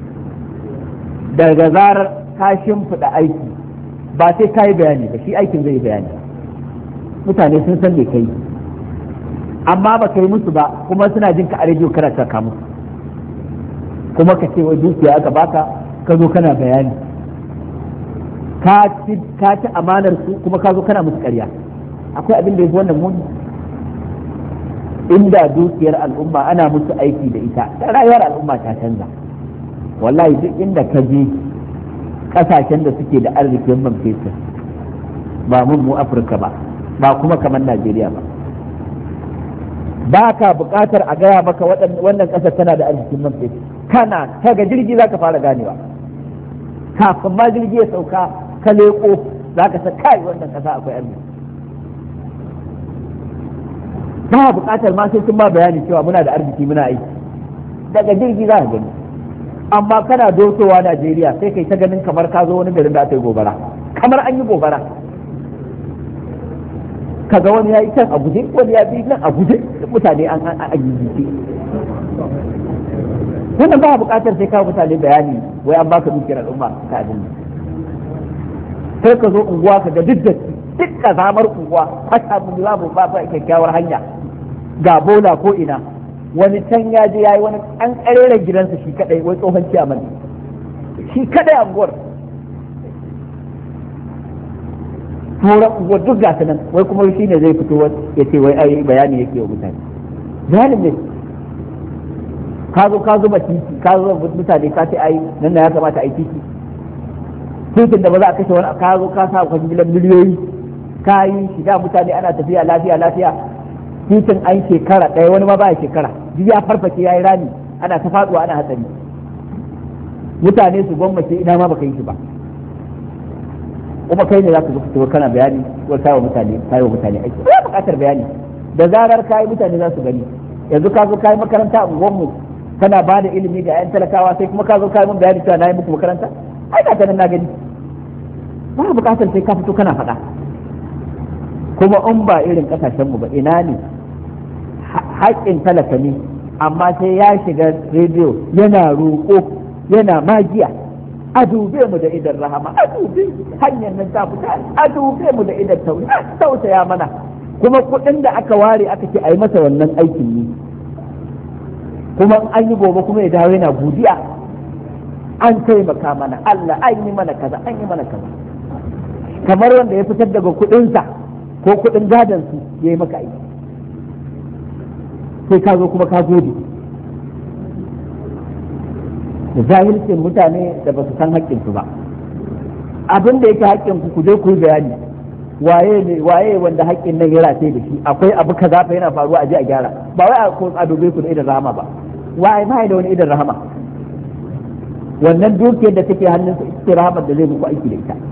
daga zarar ka shimfiɗa aiki ba sai ka yi bayani ba shi aikin zai yi bayani mutane sun san me kai amma ba ka yi musu ba kuma suna jin ka a rediyo kana ta musu kuma ka ce wai dukiya aka baka ka zo kana bayani ka ci amanar su kuma ka zo kana musu ƙarya akwai abin da ya fi wannan muni inda dukiyar al'umma ana musu aiki da ita rayuwar al'umma ta canza wallahi duk inda ka je kasashen da suke da arzikin man fetur ba mu Afirka ba kuma kamar Najeriya ba ba ka buƙatar a gaya maka wannan ƙasar tana da arzikin man fetur kana ta ga jirgi za ka fara ganewa kafin ma jirgi ya sauka ka leƙo za ka sa kai wannan ƙasa akwai arziki ba buƙatar ma sai sun ma bayani cewa muna da arziki muna aiki, daga jirgi za ka gani. Amma kana dosowa Najeriya sai kai ta ganin kamar ka zo wani garin da aka yi gobara, kamar an yi gobara. Kaga wani ya yi can a guje, wani ya bi nan a guje, mutane an yi. Wannan ba buƙatar sai kawo mutane bayani wai an baka dukiyar al'umma ka abin. Sai ka zo unguwa ka ga duk kazamar unguwa, haka mun ba kyakkyawar hanya, ga bola ko ina. Wani can ya je yayi wani an karera gidansa shi kadai, wai tsohon ciyaman shi kadai a unguwar. Sauran unguwar duk gasa nan, wai kuma shi ne zai fito ya ce wai ai bayani yake wa mutane. Bayanin ne ka zuba titi, ka zuba mutane ka ce ai nan ya kamata ai titi, titin da ba za a kashe wani, ka zo ka sa kwangilan miliyoyi ka yi shiga mutane ana tafiya lafiya, titin an shekara ɗaya wani ma ba shekara, duk ya farfake ya yi rami, ana ta faɗuwa ana hatsari, mutane su gwammace ina ma baka yi shi ba, kuma kai ne za ka fito kana bayani ko kawo mutane aiki. Ba buƙatar bayani, da zarar kayi mutane za su gani. Yanzu ka zo kayi makaranta a unguwarmu kana ba da ilimi ga 'yan talakawa, sai kuma ka zo kayi mun bayani cewa na yi muku makaranta, ai ga ta nan na gani. Ba buƙatar sai ka fito kana faɗa. Kuma in ba irin ƙasashenmu ba, ina ne haƙƙin talaka ne, amma sai ya shiga rediyo yana roƙo yana magiya, a dube mu da idan rahama, a dube hanyar nan ta fita, a dube mu da idan tausaya mana. Kuma kuɗin da aka ware aka ce a yi masa wannan aikin ne, kuma an yi gobe kuma ya dawo yana godiya, an taimaka mana, Allah an yi mana kaza, an yi mana kaza, kamar wanda ya fitar daga kuɗinsa ko kuɗin gadon su ya yi maka aiki, sai ka zo kuma ka gode. Da jahilcin mutane da ba su san haƙƙinsu ba, abin da yake haƙƙinku ku je ku yi bayani, waye wanda haƙƙin nan ya rataye da shi, akwai abu kaza fa yana faruwa, a je a gyara, ba wai a dobe ku da idan rahama ba. Waye ma da wani idan rahama? Wannan dukiyar da take hannunsa ita ce rahamar da zai muku aiki da ita.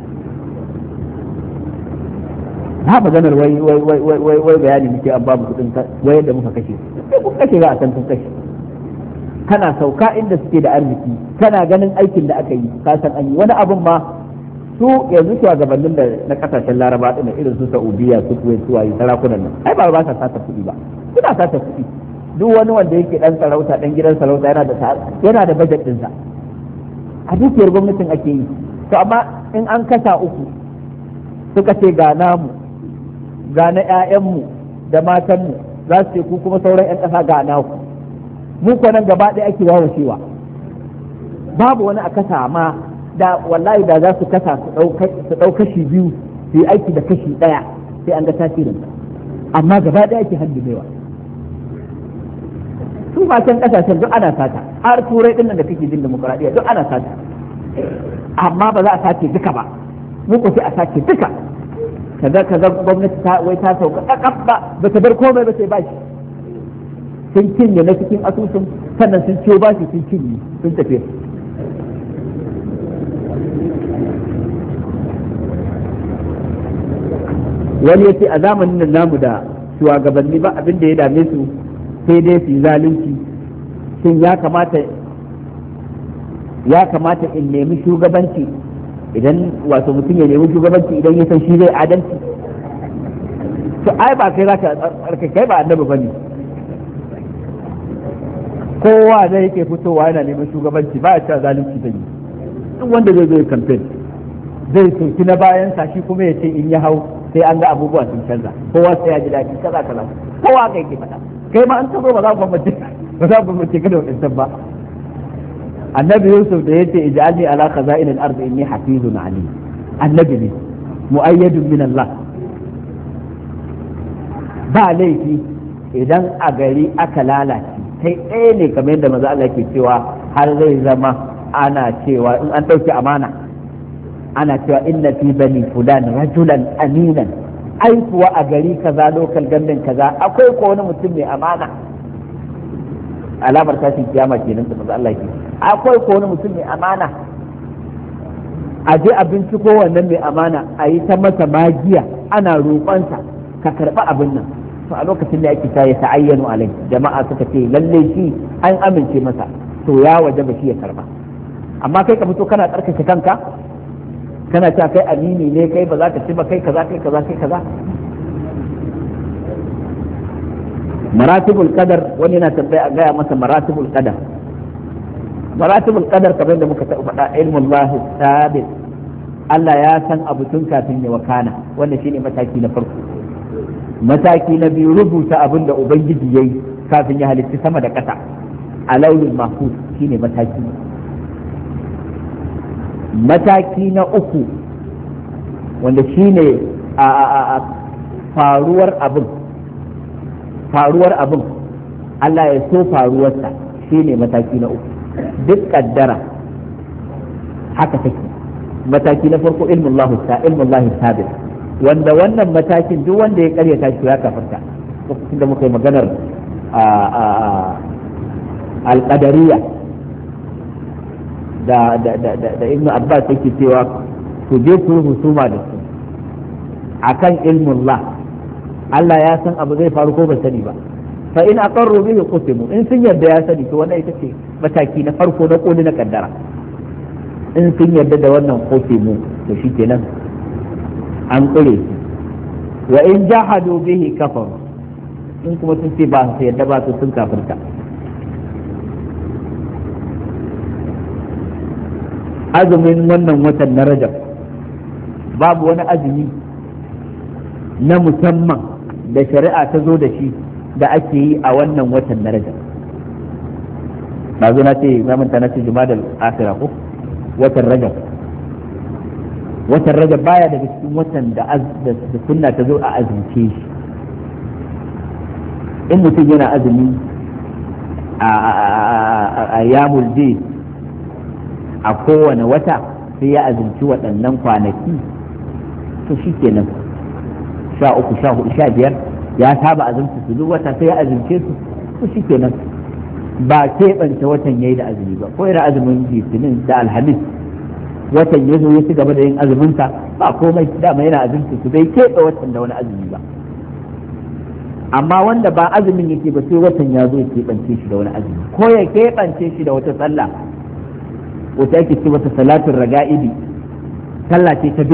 Ha maganar wai bayani muke an babu kudin wai yadda muka kashe, sai ku kashe za a san kun kashe. Kana sauka inda suke da arziki, kana ganin aikin da aka yi, ka san an yi wani abun ma. Su yanzu shugabannin da na kasashen Laraba din irin su Saudiya, su Kuwait, su wayi sarakunan nan, ai ba sa sata kuɗi ba, suna sata kuɗi. Duk wani wanda yake dan sarauta, dan gidan sarauta yana da budget ɗinsa, a dukiyar gwamnatin ake yi. To amma in an kasa uku suka ce ga namu, ga na 'ya'yanmu da matanmu, za su ce ku kuma sauran 'yan ƙasa ga naku, mu ko nan gaba ɗaya ake wawashewa, babu wani a kasa ma. Da wallahi da za su kasa su ɗau kashi biyu su yi aiki da kashi ɗaya sai an ga tasirin, amma gaba ɗaya ake hannumewa. Su can ƙasashen duk ana sata, har turai ɗin nan da kake jin demokuraɗiyya duk ana sata, amma ba za a sace duka ba, mu ko sai a sace duka. Kaga gwamnati ta sauka ƙaƙaf ba ta bar komai ba sai bashi, sun cinye na cikin asusun, sannan sun ciyo bashi sun cinye sun tafi. Wani ya ce a zamanin nan namu da shugabanni ba abin da ya dame su sai dai su yi zalunci, shin ya kamata in nemi shugabanci idan wato mutum ya nemi shugabanci idan ya san shi zai adalci? To ai ba kai zaka kai ba annabi bane, kowa da yake fitowa yana neman shugabanci ba ya cewa zalunci zai yi. Duk wanda zai zo campaign zai soki na bayan sa, shi kuma ya ce in ya hau sai an ga abubuwa sun canza, kowa sai ya ji daɗi kaza, kowa kai ke faɗa. Kai ma an taɓa ba za ku bambance ka da wadancan ba. Annabi Yusuf da yace ij'alni ala khaza'in al-ard inni hafizun alim, annabi ne mu'ayyadun min Allah. Ba laifi idan a gari aka lalace kai ɗaya ne, kamar yadda maza Allah ke cewa har zai zama ana cewa in an ɗauki amana ana cewa inna fi bani fulan rajulan aminan, ai kuwa a gari kaza lokal gandun kaza akwai ko wani mutum mai amana. Alamar tashin kiyama kenan da maza Allah ke, akwai ko wani mutum mai amana. A je a binciko wannan mai amana, a yi ta masa magiya ana roƙonsa ka karɓi abin nan, to a lokacin da ake ta ya ta'ayyanu alai jama'a suka ce lalle shi an amince masa to ya wajaba shi ya karba amma kai ka fito kana tsarkake kanka kana cewa kai amini ne kai ba za ka ci ba kai kaza kai kaza kai kaza. maratibul qadar wani yana tambaya a gaya masa maratibul qadar. maratibul qadar kamar da muka taɓa faɗa ilmun lahi sabit Allah ya san abu tun kafin ya wakana wanda shine mataki na farko. mataki na biyu rubuta abin da ubangiji yayi kafin ya halitta sama da ƙasa a launin mahfuz shine mataki na uku wanda shine a faruwar abin Allah ya so faruwarsa shine mataki na uku. duk kaddara haka take. mataki na farko ilmun Allah sabit wanda wannan matakin duk wanda ya karyata shi ya kafarta. lokacin da muka yi maganar al-qadariyya da Ibn Abbas yake cewa ku je ku yi husuma da su akan ilmun Allah ya san abu zai faru ko ba sani ba fa in aqarru bihi qusimu in sun yarda ya sani to wannan ita ce mataki na farko na koli na kaddara. in sun yarda da wannan qusimu to shikenan an kure wa in jahadu bihi kafaru in kuma sun ce ba su yarda ba su sun kafirta. azumin wannan watan na Rajab babu wani azumi na musamman da shari'a ta zo da shi da ake yi a wannan watan na Rajab. ba zo na ce zamanta na ce Jumadal Akhirah ko watan Rajab baya daga cikin watan da sunna ta zo a azumce shi. in mutum yana azumi a yamul day a kowane wata sai ya azumci waɗannan kwanaki to shi kenan 13, 14, 15 ya saba azumci su duk wata sai ya azumce su to shi kenan ba keɓance watan yayi da azumi ba ko yana azumin litinin da alhamis watan ya zo ya ci gaba da yin azuminsa ba komai dama yana azumci su bai keɓe watan da wani azumi ba. amma wanda ba azumin yake ba sai watan ya zo ya keɓance shi da wani azumi ko ya keɓance shi da wata sallah wata ake ce mata salatul raga'ibi sallah ce ta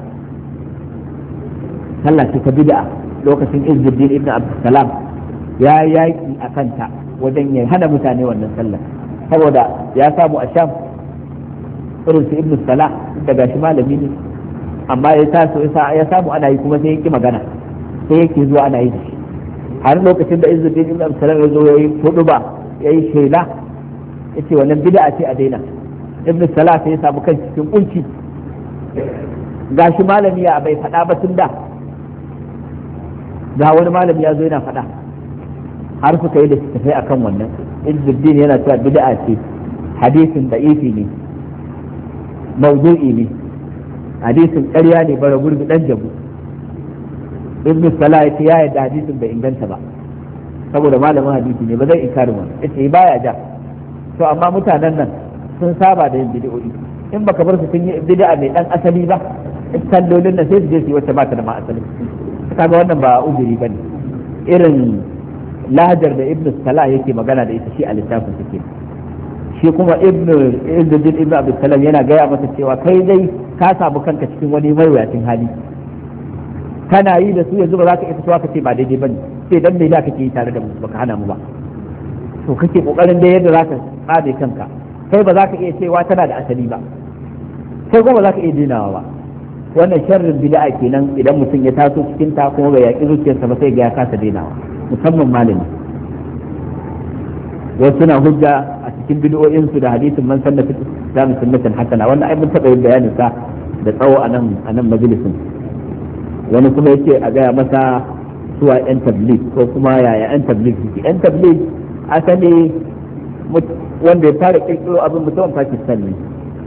bid'a lokacin Izzuddin ibn Abdussalam ya yaki a kanta wajen ya hana mutane wannan sallah saboda ya samu a Sham irin su Ibn Salah daga shi malami ne amma ya samu ana yi kuma sai ya ki magana sai yake zuwa ana yi da shi har lokacin da Izzuddin ibn Abdussalam ya zo ya yi huduba ya yi shela ya ce wannan bid'a ce a daina. Ibn Salah sai ya samu kan cikin kunci gashi malami ya bai faɗa ba tun da ga wani malami ya zo yana faɗa har suka yi da tafai akan wannan. Izzuddin yana cewa bid'a ce, hadisin da'ifi ne, mawdu'i ne, hadisin ƙarya ne, bara gurbi dan jabu. Ibn Salah ya ce ya yarda hadisin bai inganta ba saboda malamin hadisi ne ba zai inkari wannan yace baya ja. to amma mutanen nan sun saba da yin bid'o'i in baka bar su sun yi bid'a mai dan asali ba sallolin nan sai su je su yi wacce ba ta da ma asali. kaga wannan ba uzuri bane. irin lahajar da Ibn Salah yake magana da ita shi a littafin suke shi kuma Izzuddin ibn Abdul Salam yana gaya masa cewa kai dai ka samu kanka cikin wani mawuyacin hali kana yi da su yanzu ba za ka iya fitowa ka ce ba daidai bane sai dan me da kake yi tare da mu baka hana mu ba to kake kokarin da yadda za ka tsade kanka kai ba za ka iya cewa tana da asali ba kai kuma ba za ka iya dinawa ba. wannan sharrin bid'a kenan idan mutum ya taso cikin ta kuma bai yaki zuciyarsa ba sai ga ya kasa dinawa musamman malami. wasu na hujja a cikin bid'o'in su da hadisin man sanna fi islam sunnatan hasana wannan ai mun taɓa yin bayanin sa da tsawo a nan majalisin. wani kuma yace a gaya masa suwa yan tabligh ko kuma yaya yan tabligh suke. yan tabligh asali wanda ya fara kirkiro abin mutumin Pakistan ne.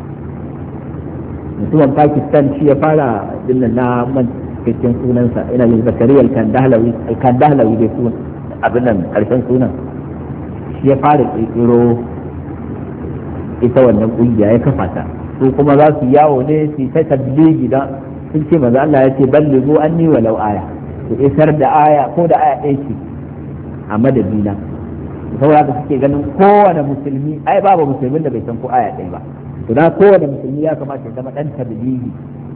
mutumin Pakistan shi ya fara dinnan na man cikakken sunansa ina yin Zakariya al-Kandahlawi dai sunan abin nan karshen sunan shi ya fara kirkiro ita wannan kungiya ya kafa ta. su kuma za su yawo ne su ta tablighi dan sun ce manzo Allah ya ce ballighu anni walau aya su isar da aya ko da aya ɗaya ce a madadina. Saboda haka suke ganin kowane musulmi, ai babu musulmin da bai san ko aya ɗaya ba, to da kowane musulmi ya kamata ya zama ɗan tabligi.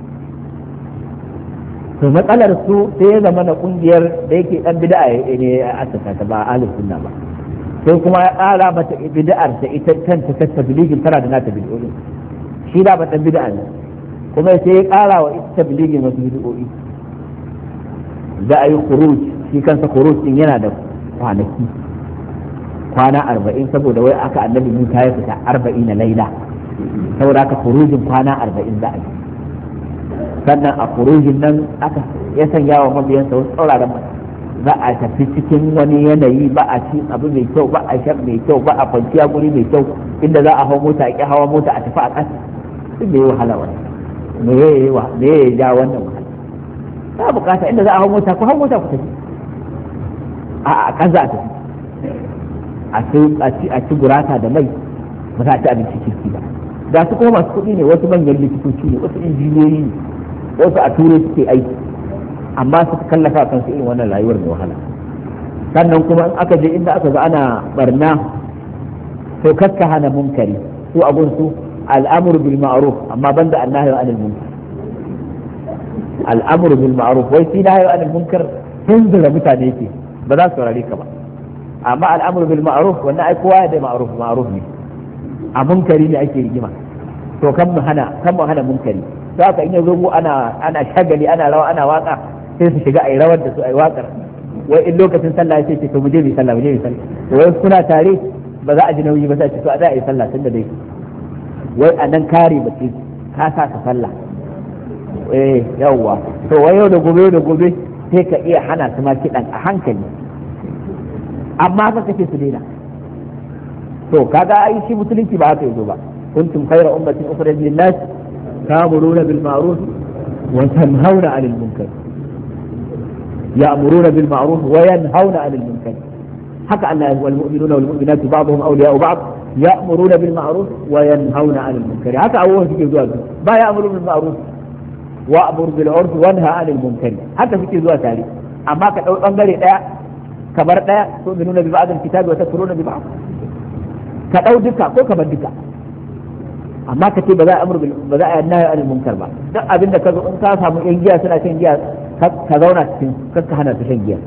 To matsalar su sai ya zama na kungiyar da yake ɗan bid'a ne a asasa ta ba ahlus sunna ba, sai kuma ya ƙara mata bid'ar ta ita kanta ta tabligin tana da nata bid'o'i, shi da ba ɗan bid'a ne kuma sai ya ƙara wa ita tabligin wasu bid'o'i. Za a yi khuruj, shi kansa khuruj din yana da kwana 40, saboda wai aka annabi Musa ya fita 40 na laila, saboda aka khurujin kwana 40 za a yi. Sannan a khurujin nan aka ya sanya wa mabiyansa wasu tsauraran za a tafi cikin wani yanayi, ba a ci abu mai kyau, ba a shan mai kyau, ba a kwanciya guri mai kyau, inda za a hau mota a ƙi hawa mota a tafi a ƙasa. Duk me ya wahala wani, me ya ja wannan wahala? Ba bukata inda za a hau mota ku hau mota ku tafi, a ƙasa a tafi a ci gurata da mai, ba za a ci abinci kirki ba. Da su kuma masu kuɗi ne, wasu manyan likitoci ne, wasu injiniyoyi ne, wasu a turai suke aiki, amma suka kallafa kansu irin wannan rayuwar mai wahala. Sannan kuma in aka je inda aka ga ana barna, to kakka hana munkari, su abun su al'amuru bil ma'ruf, amma banda annahyu anil munkar. Al'amuru bil ma'ruf, wai shi nahyu anil munkar tunzura mutane yake, ba za su saurare ka ba. Amma al'amuru bil ma'ruf wannan ai kowa da ma'ruf ne, a munkari ne ake rigima. To kan mu hana munkari. To haka in yazo mu ana shagali, ana rawa, ana waka, sai su shiga ai rawar da su ai wakar. Wai in lokacin sallah sai ce to mu je mu sallah. To wai kuna tare ba za a ji nauyi ba, sai ce to a za a yi sallah tunda dai wai a nan kare bace ka sa ka sallah. Yawwa, to wai yau da gobe sai ka iya hana su ma kidan a hankali, amma ka kace su daina. To kaga ai shi musulunci ba haka yazo ba. kuntum khayra ummatin ukhrijat lin-nas ta'muruna bil ma'ruf wa tanhauna 'anil munkar, ya'muruna bil ma'ruf wa yanhauna 'anil munkar. haka Allah ya wal mu'minuna wal mu'minatu ba'dhum awliya'u ba'd ya'muruna bil ma'ruf wa yanhauna 'anil munkar. haka abubuwan suke zuwa ba ya'muru bil ma'ruf wa'mur bil 'urf wanha 'anil munkar, haka suke zuwa tare. amma ka dau bangare daya kamar daya, tu'minuna bi ba'd al-kitabi wa takfuruna bi ba'd, ka dau duka ko ka bar duka. amma ka ce ba za a yi nahi anil munkar ba. duk abinda ka zo in ka samu yan giya suna shan giya, ka zauna cikin, kar ka hana su shan giya,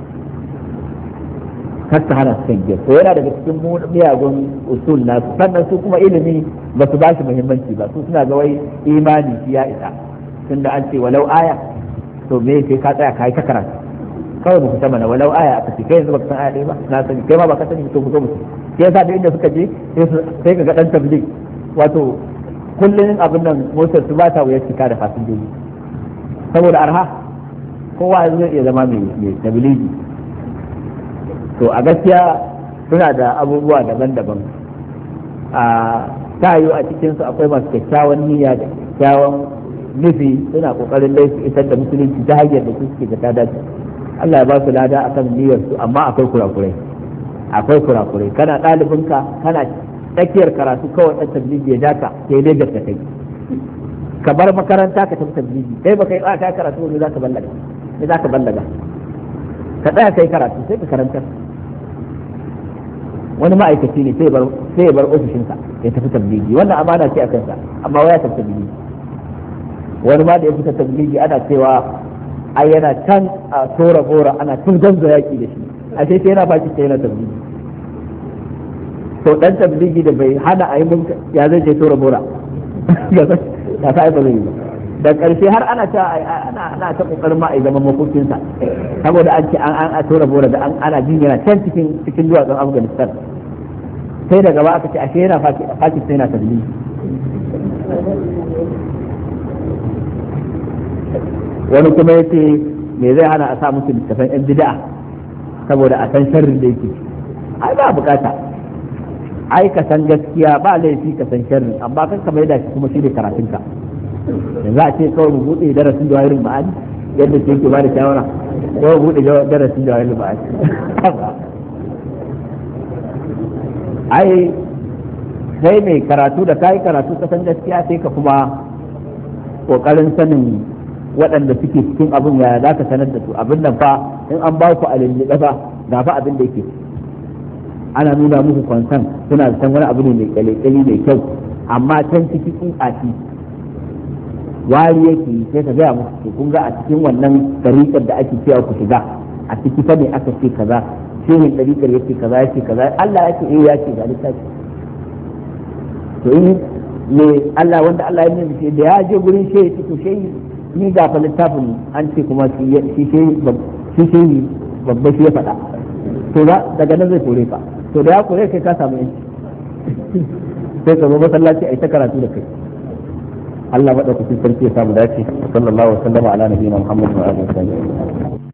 kar ka hana su shan giya. to yana daga cikin miyagun usul nasu. sannan su kuma ilimi ba su ba shi muhimmanci ba, su suna ga wai imani shi ya isa, tunda an ce walau aya, to me sai ka tsaya ka yi ta karatu kawai mu fita mana walau aya aka ce kai yanzu baka san aya ɗaya ba, na sani kai ma baka sani, to ku zo mu sai yasa da inda suka je sai ka ga dan tabligh, wato kullun abin nan motar su ba ta wuyar cika da fasinjoji saboda arha, kowa zai iya zama mai tablighi. to a gaskiya suna da abubuwa daban-daban. a ta yi a cikin su akwai masu kyakkyawan niyya da kyakkyawan nufi, suna kokarin dai su isar da musulunci ta hanyar da suke da ta dace. Allah ya ba su lada akan niyyar su, amma akwai kurakurai. kana ɗalibinka kana tsakiyar karatu kawai ɗan tabligi ya daka sai dai gaske kai, ka bar makaranta ka tafi tabligi, kai baka yi ka karatu ne za ka ballaga, ka tsaya kai karatu sai ka karanta. wani ma'aikaci ne sai ya bar ofishinsa ya tafi tabligi, wannan amana ce a kansa, amma waya tafi tabligi. wani ma da ya fita tabligi ana cewa ai yana can a tora gora ana tun ganzo yaki da shi, a sai yana baki sai yana tabligi. to dan tabligi da bai hana a yi mun ya zai je tora gora ya sa ai ba zai yi ba. da karshe har ana ta kokarin ma a yi zaman makokinsa, saboda an ce an a tora gora da ana jin yana can cikin duwatsun Afghanistan. sai daga ba aka ce ashe yana Pakistan yana tabligi. wani kuma ya ce me zai hana a sa musu littafan yan bid'a saboda a san sharrin da yake. ai ba bukata, ai ka san gaskiya ba laifi ka san sharri, amma kan ka maida shi kuma shi ne karatunka. yanzu a ce kawai mu bude darasin jawahirin ma'ani yadda ke yake ba da shawara, kawai mu bude darasin jawahirin ma'ani. ai sai mai karatu da kai karatu ka san gaskiya sai ka kuma kokarin sanin waɗanda suke cikin abin ya za ka sanar da su abin nan fa in an ba ku a lullube fa ga fa abin da yake ana nuna muku kwansan suna san wani abu ne mai kyale-kyale mai kyau amma can ciki tsatsi wari yake sai ka gaya musu kun ga a cikin wannan dariƙar da ake cewa ku shiga a ciki fa ne aka ce kaza shehin dariƙar yake kaza yake kaza Allah yake ya ce ga littafi to in ne Allah wanda Allah ya nuna da ya je gurin shehi to shehi ni ga fa littafin an ce kuma shi shehi babba shi ya faɗa to daga nan zai kore ka to da ya kore kai ka samu yanci sai ka zo masallaci a yi ta karatu da kai Allah madaukakin sarki ya samu dace sallallahu alaihi wa sallam ala nabiyina Muhammadin wa alihi wa sahbihi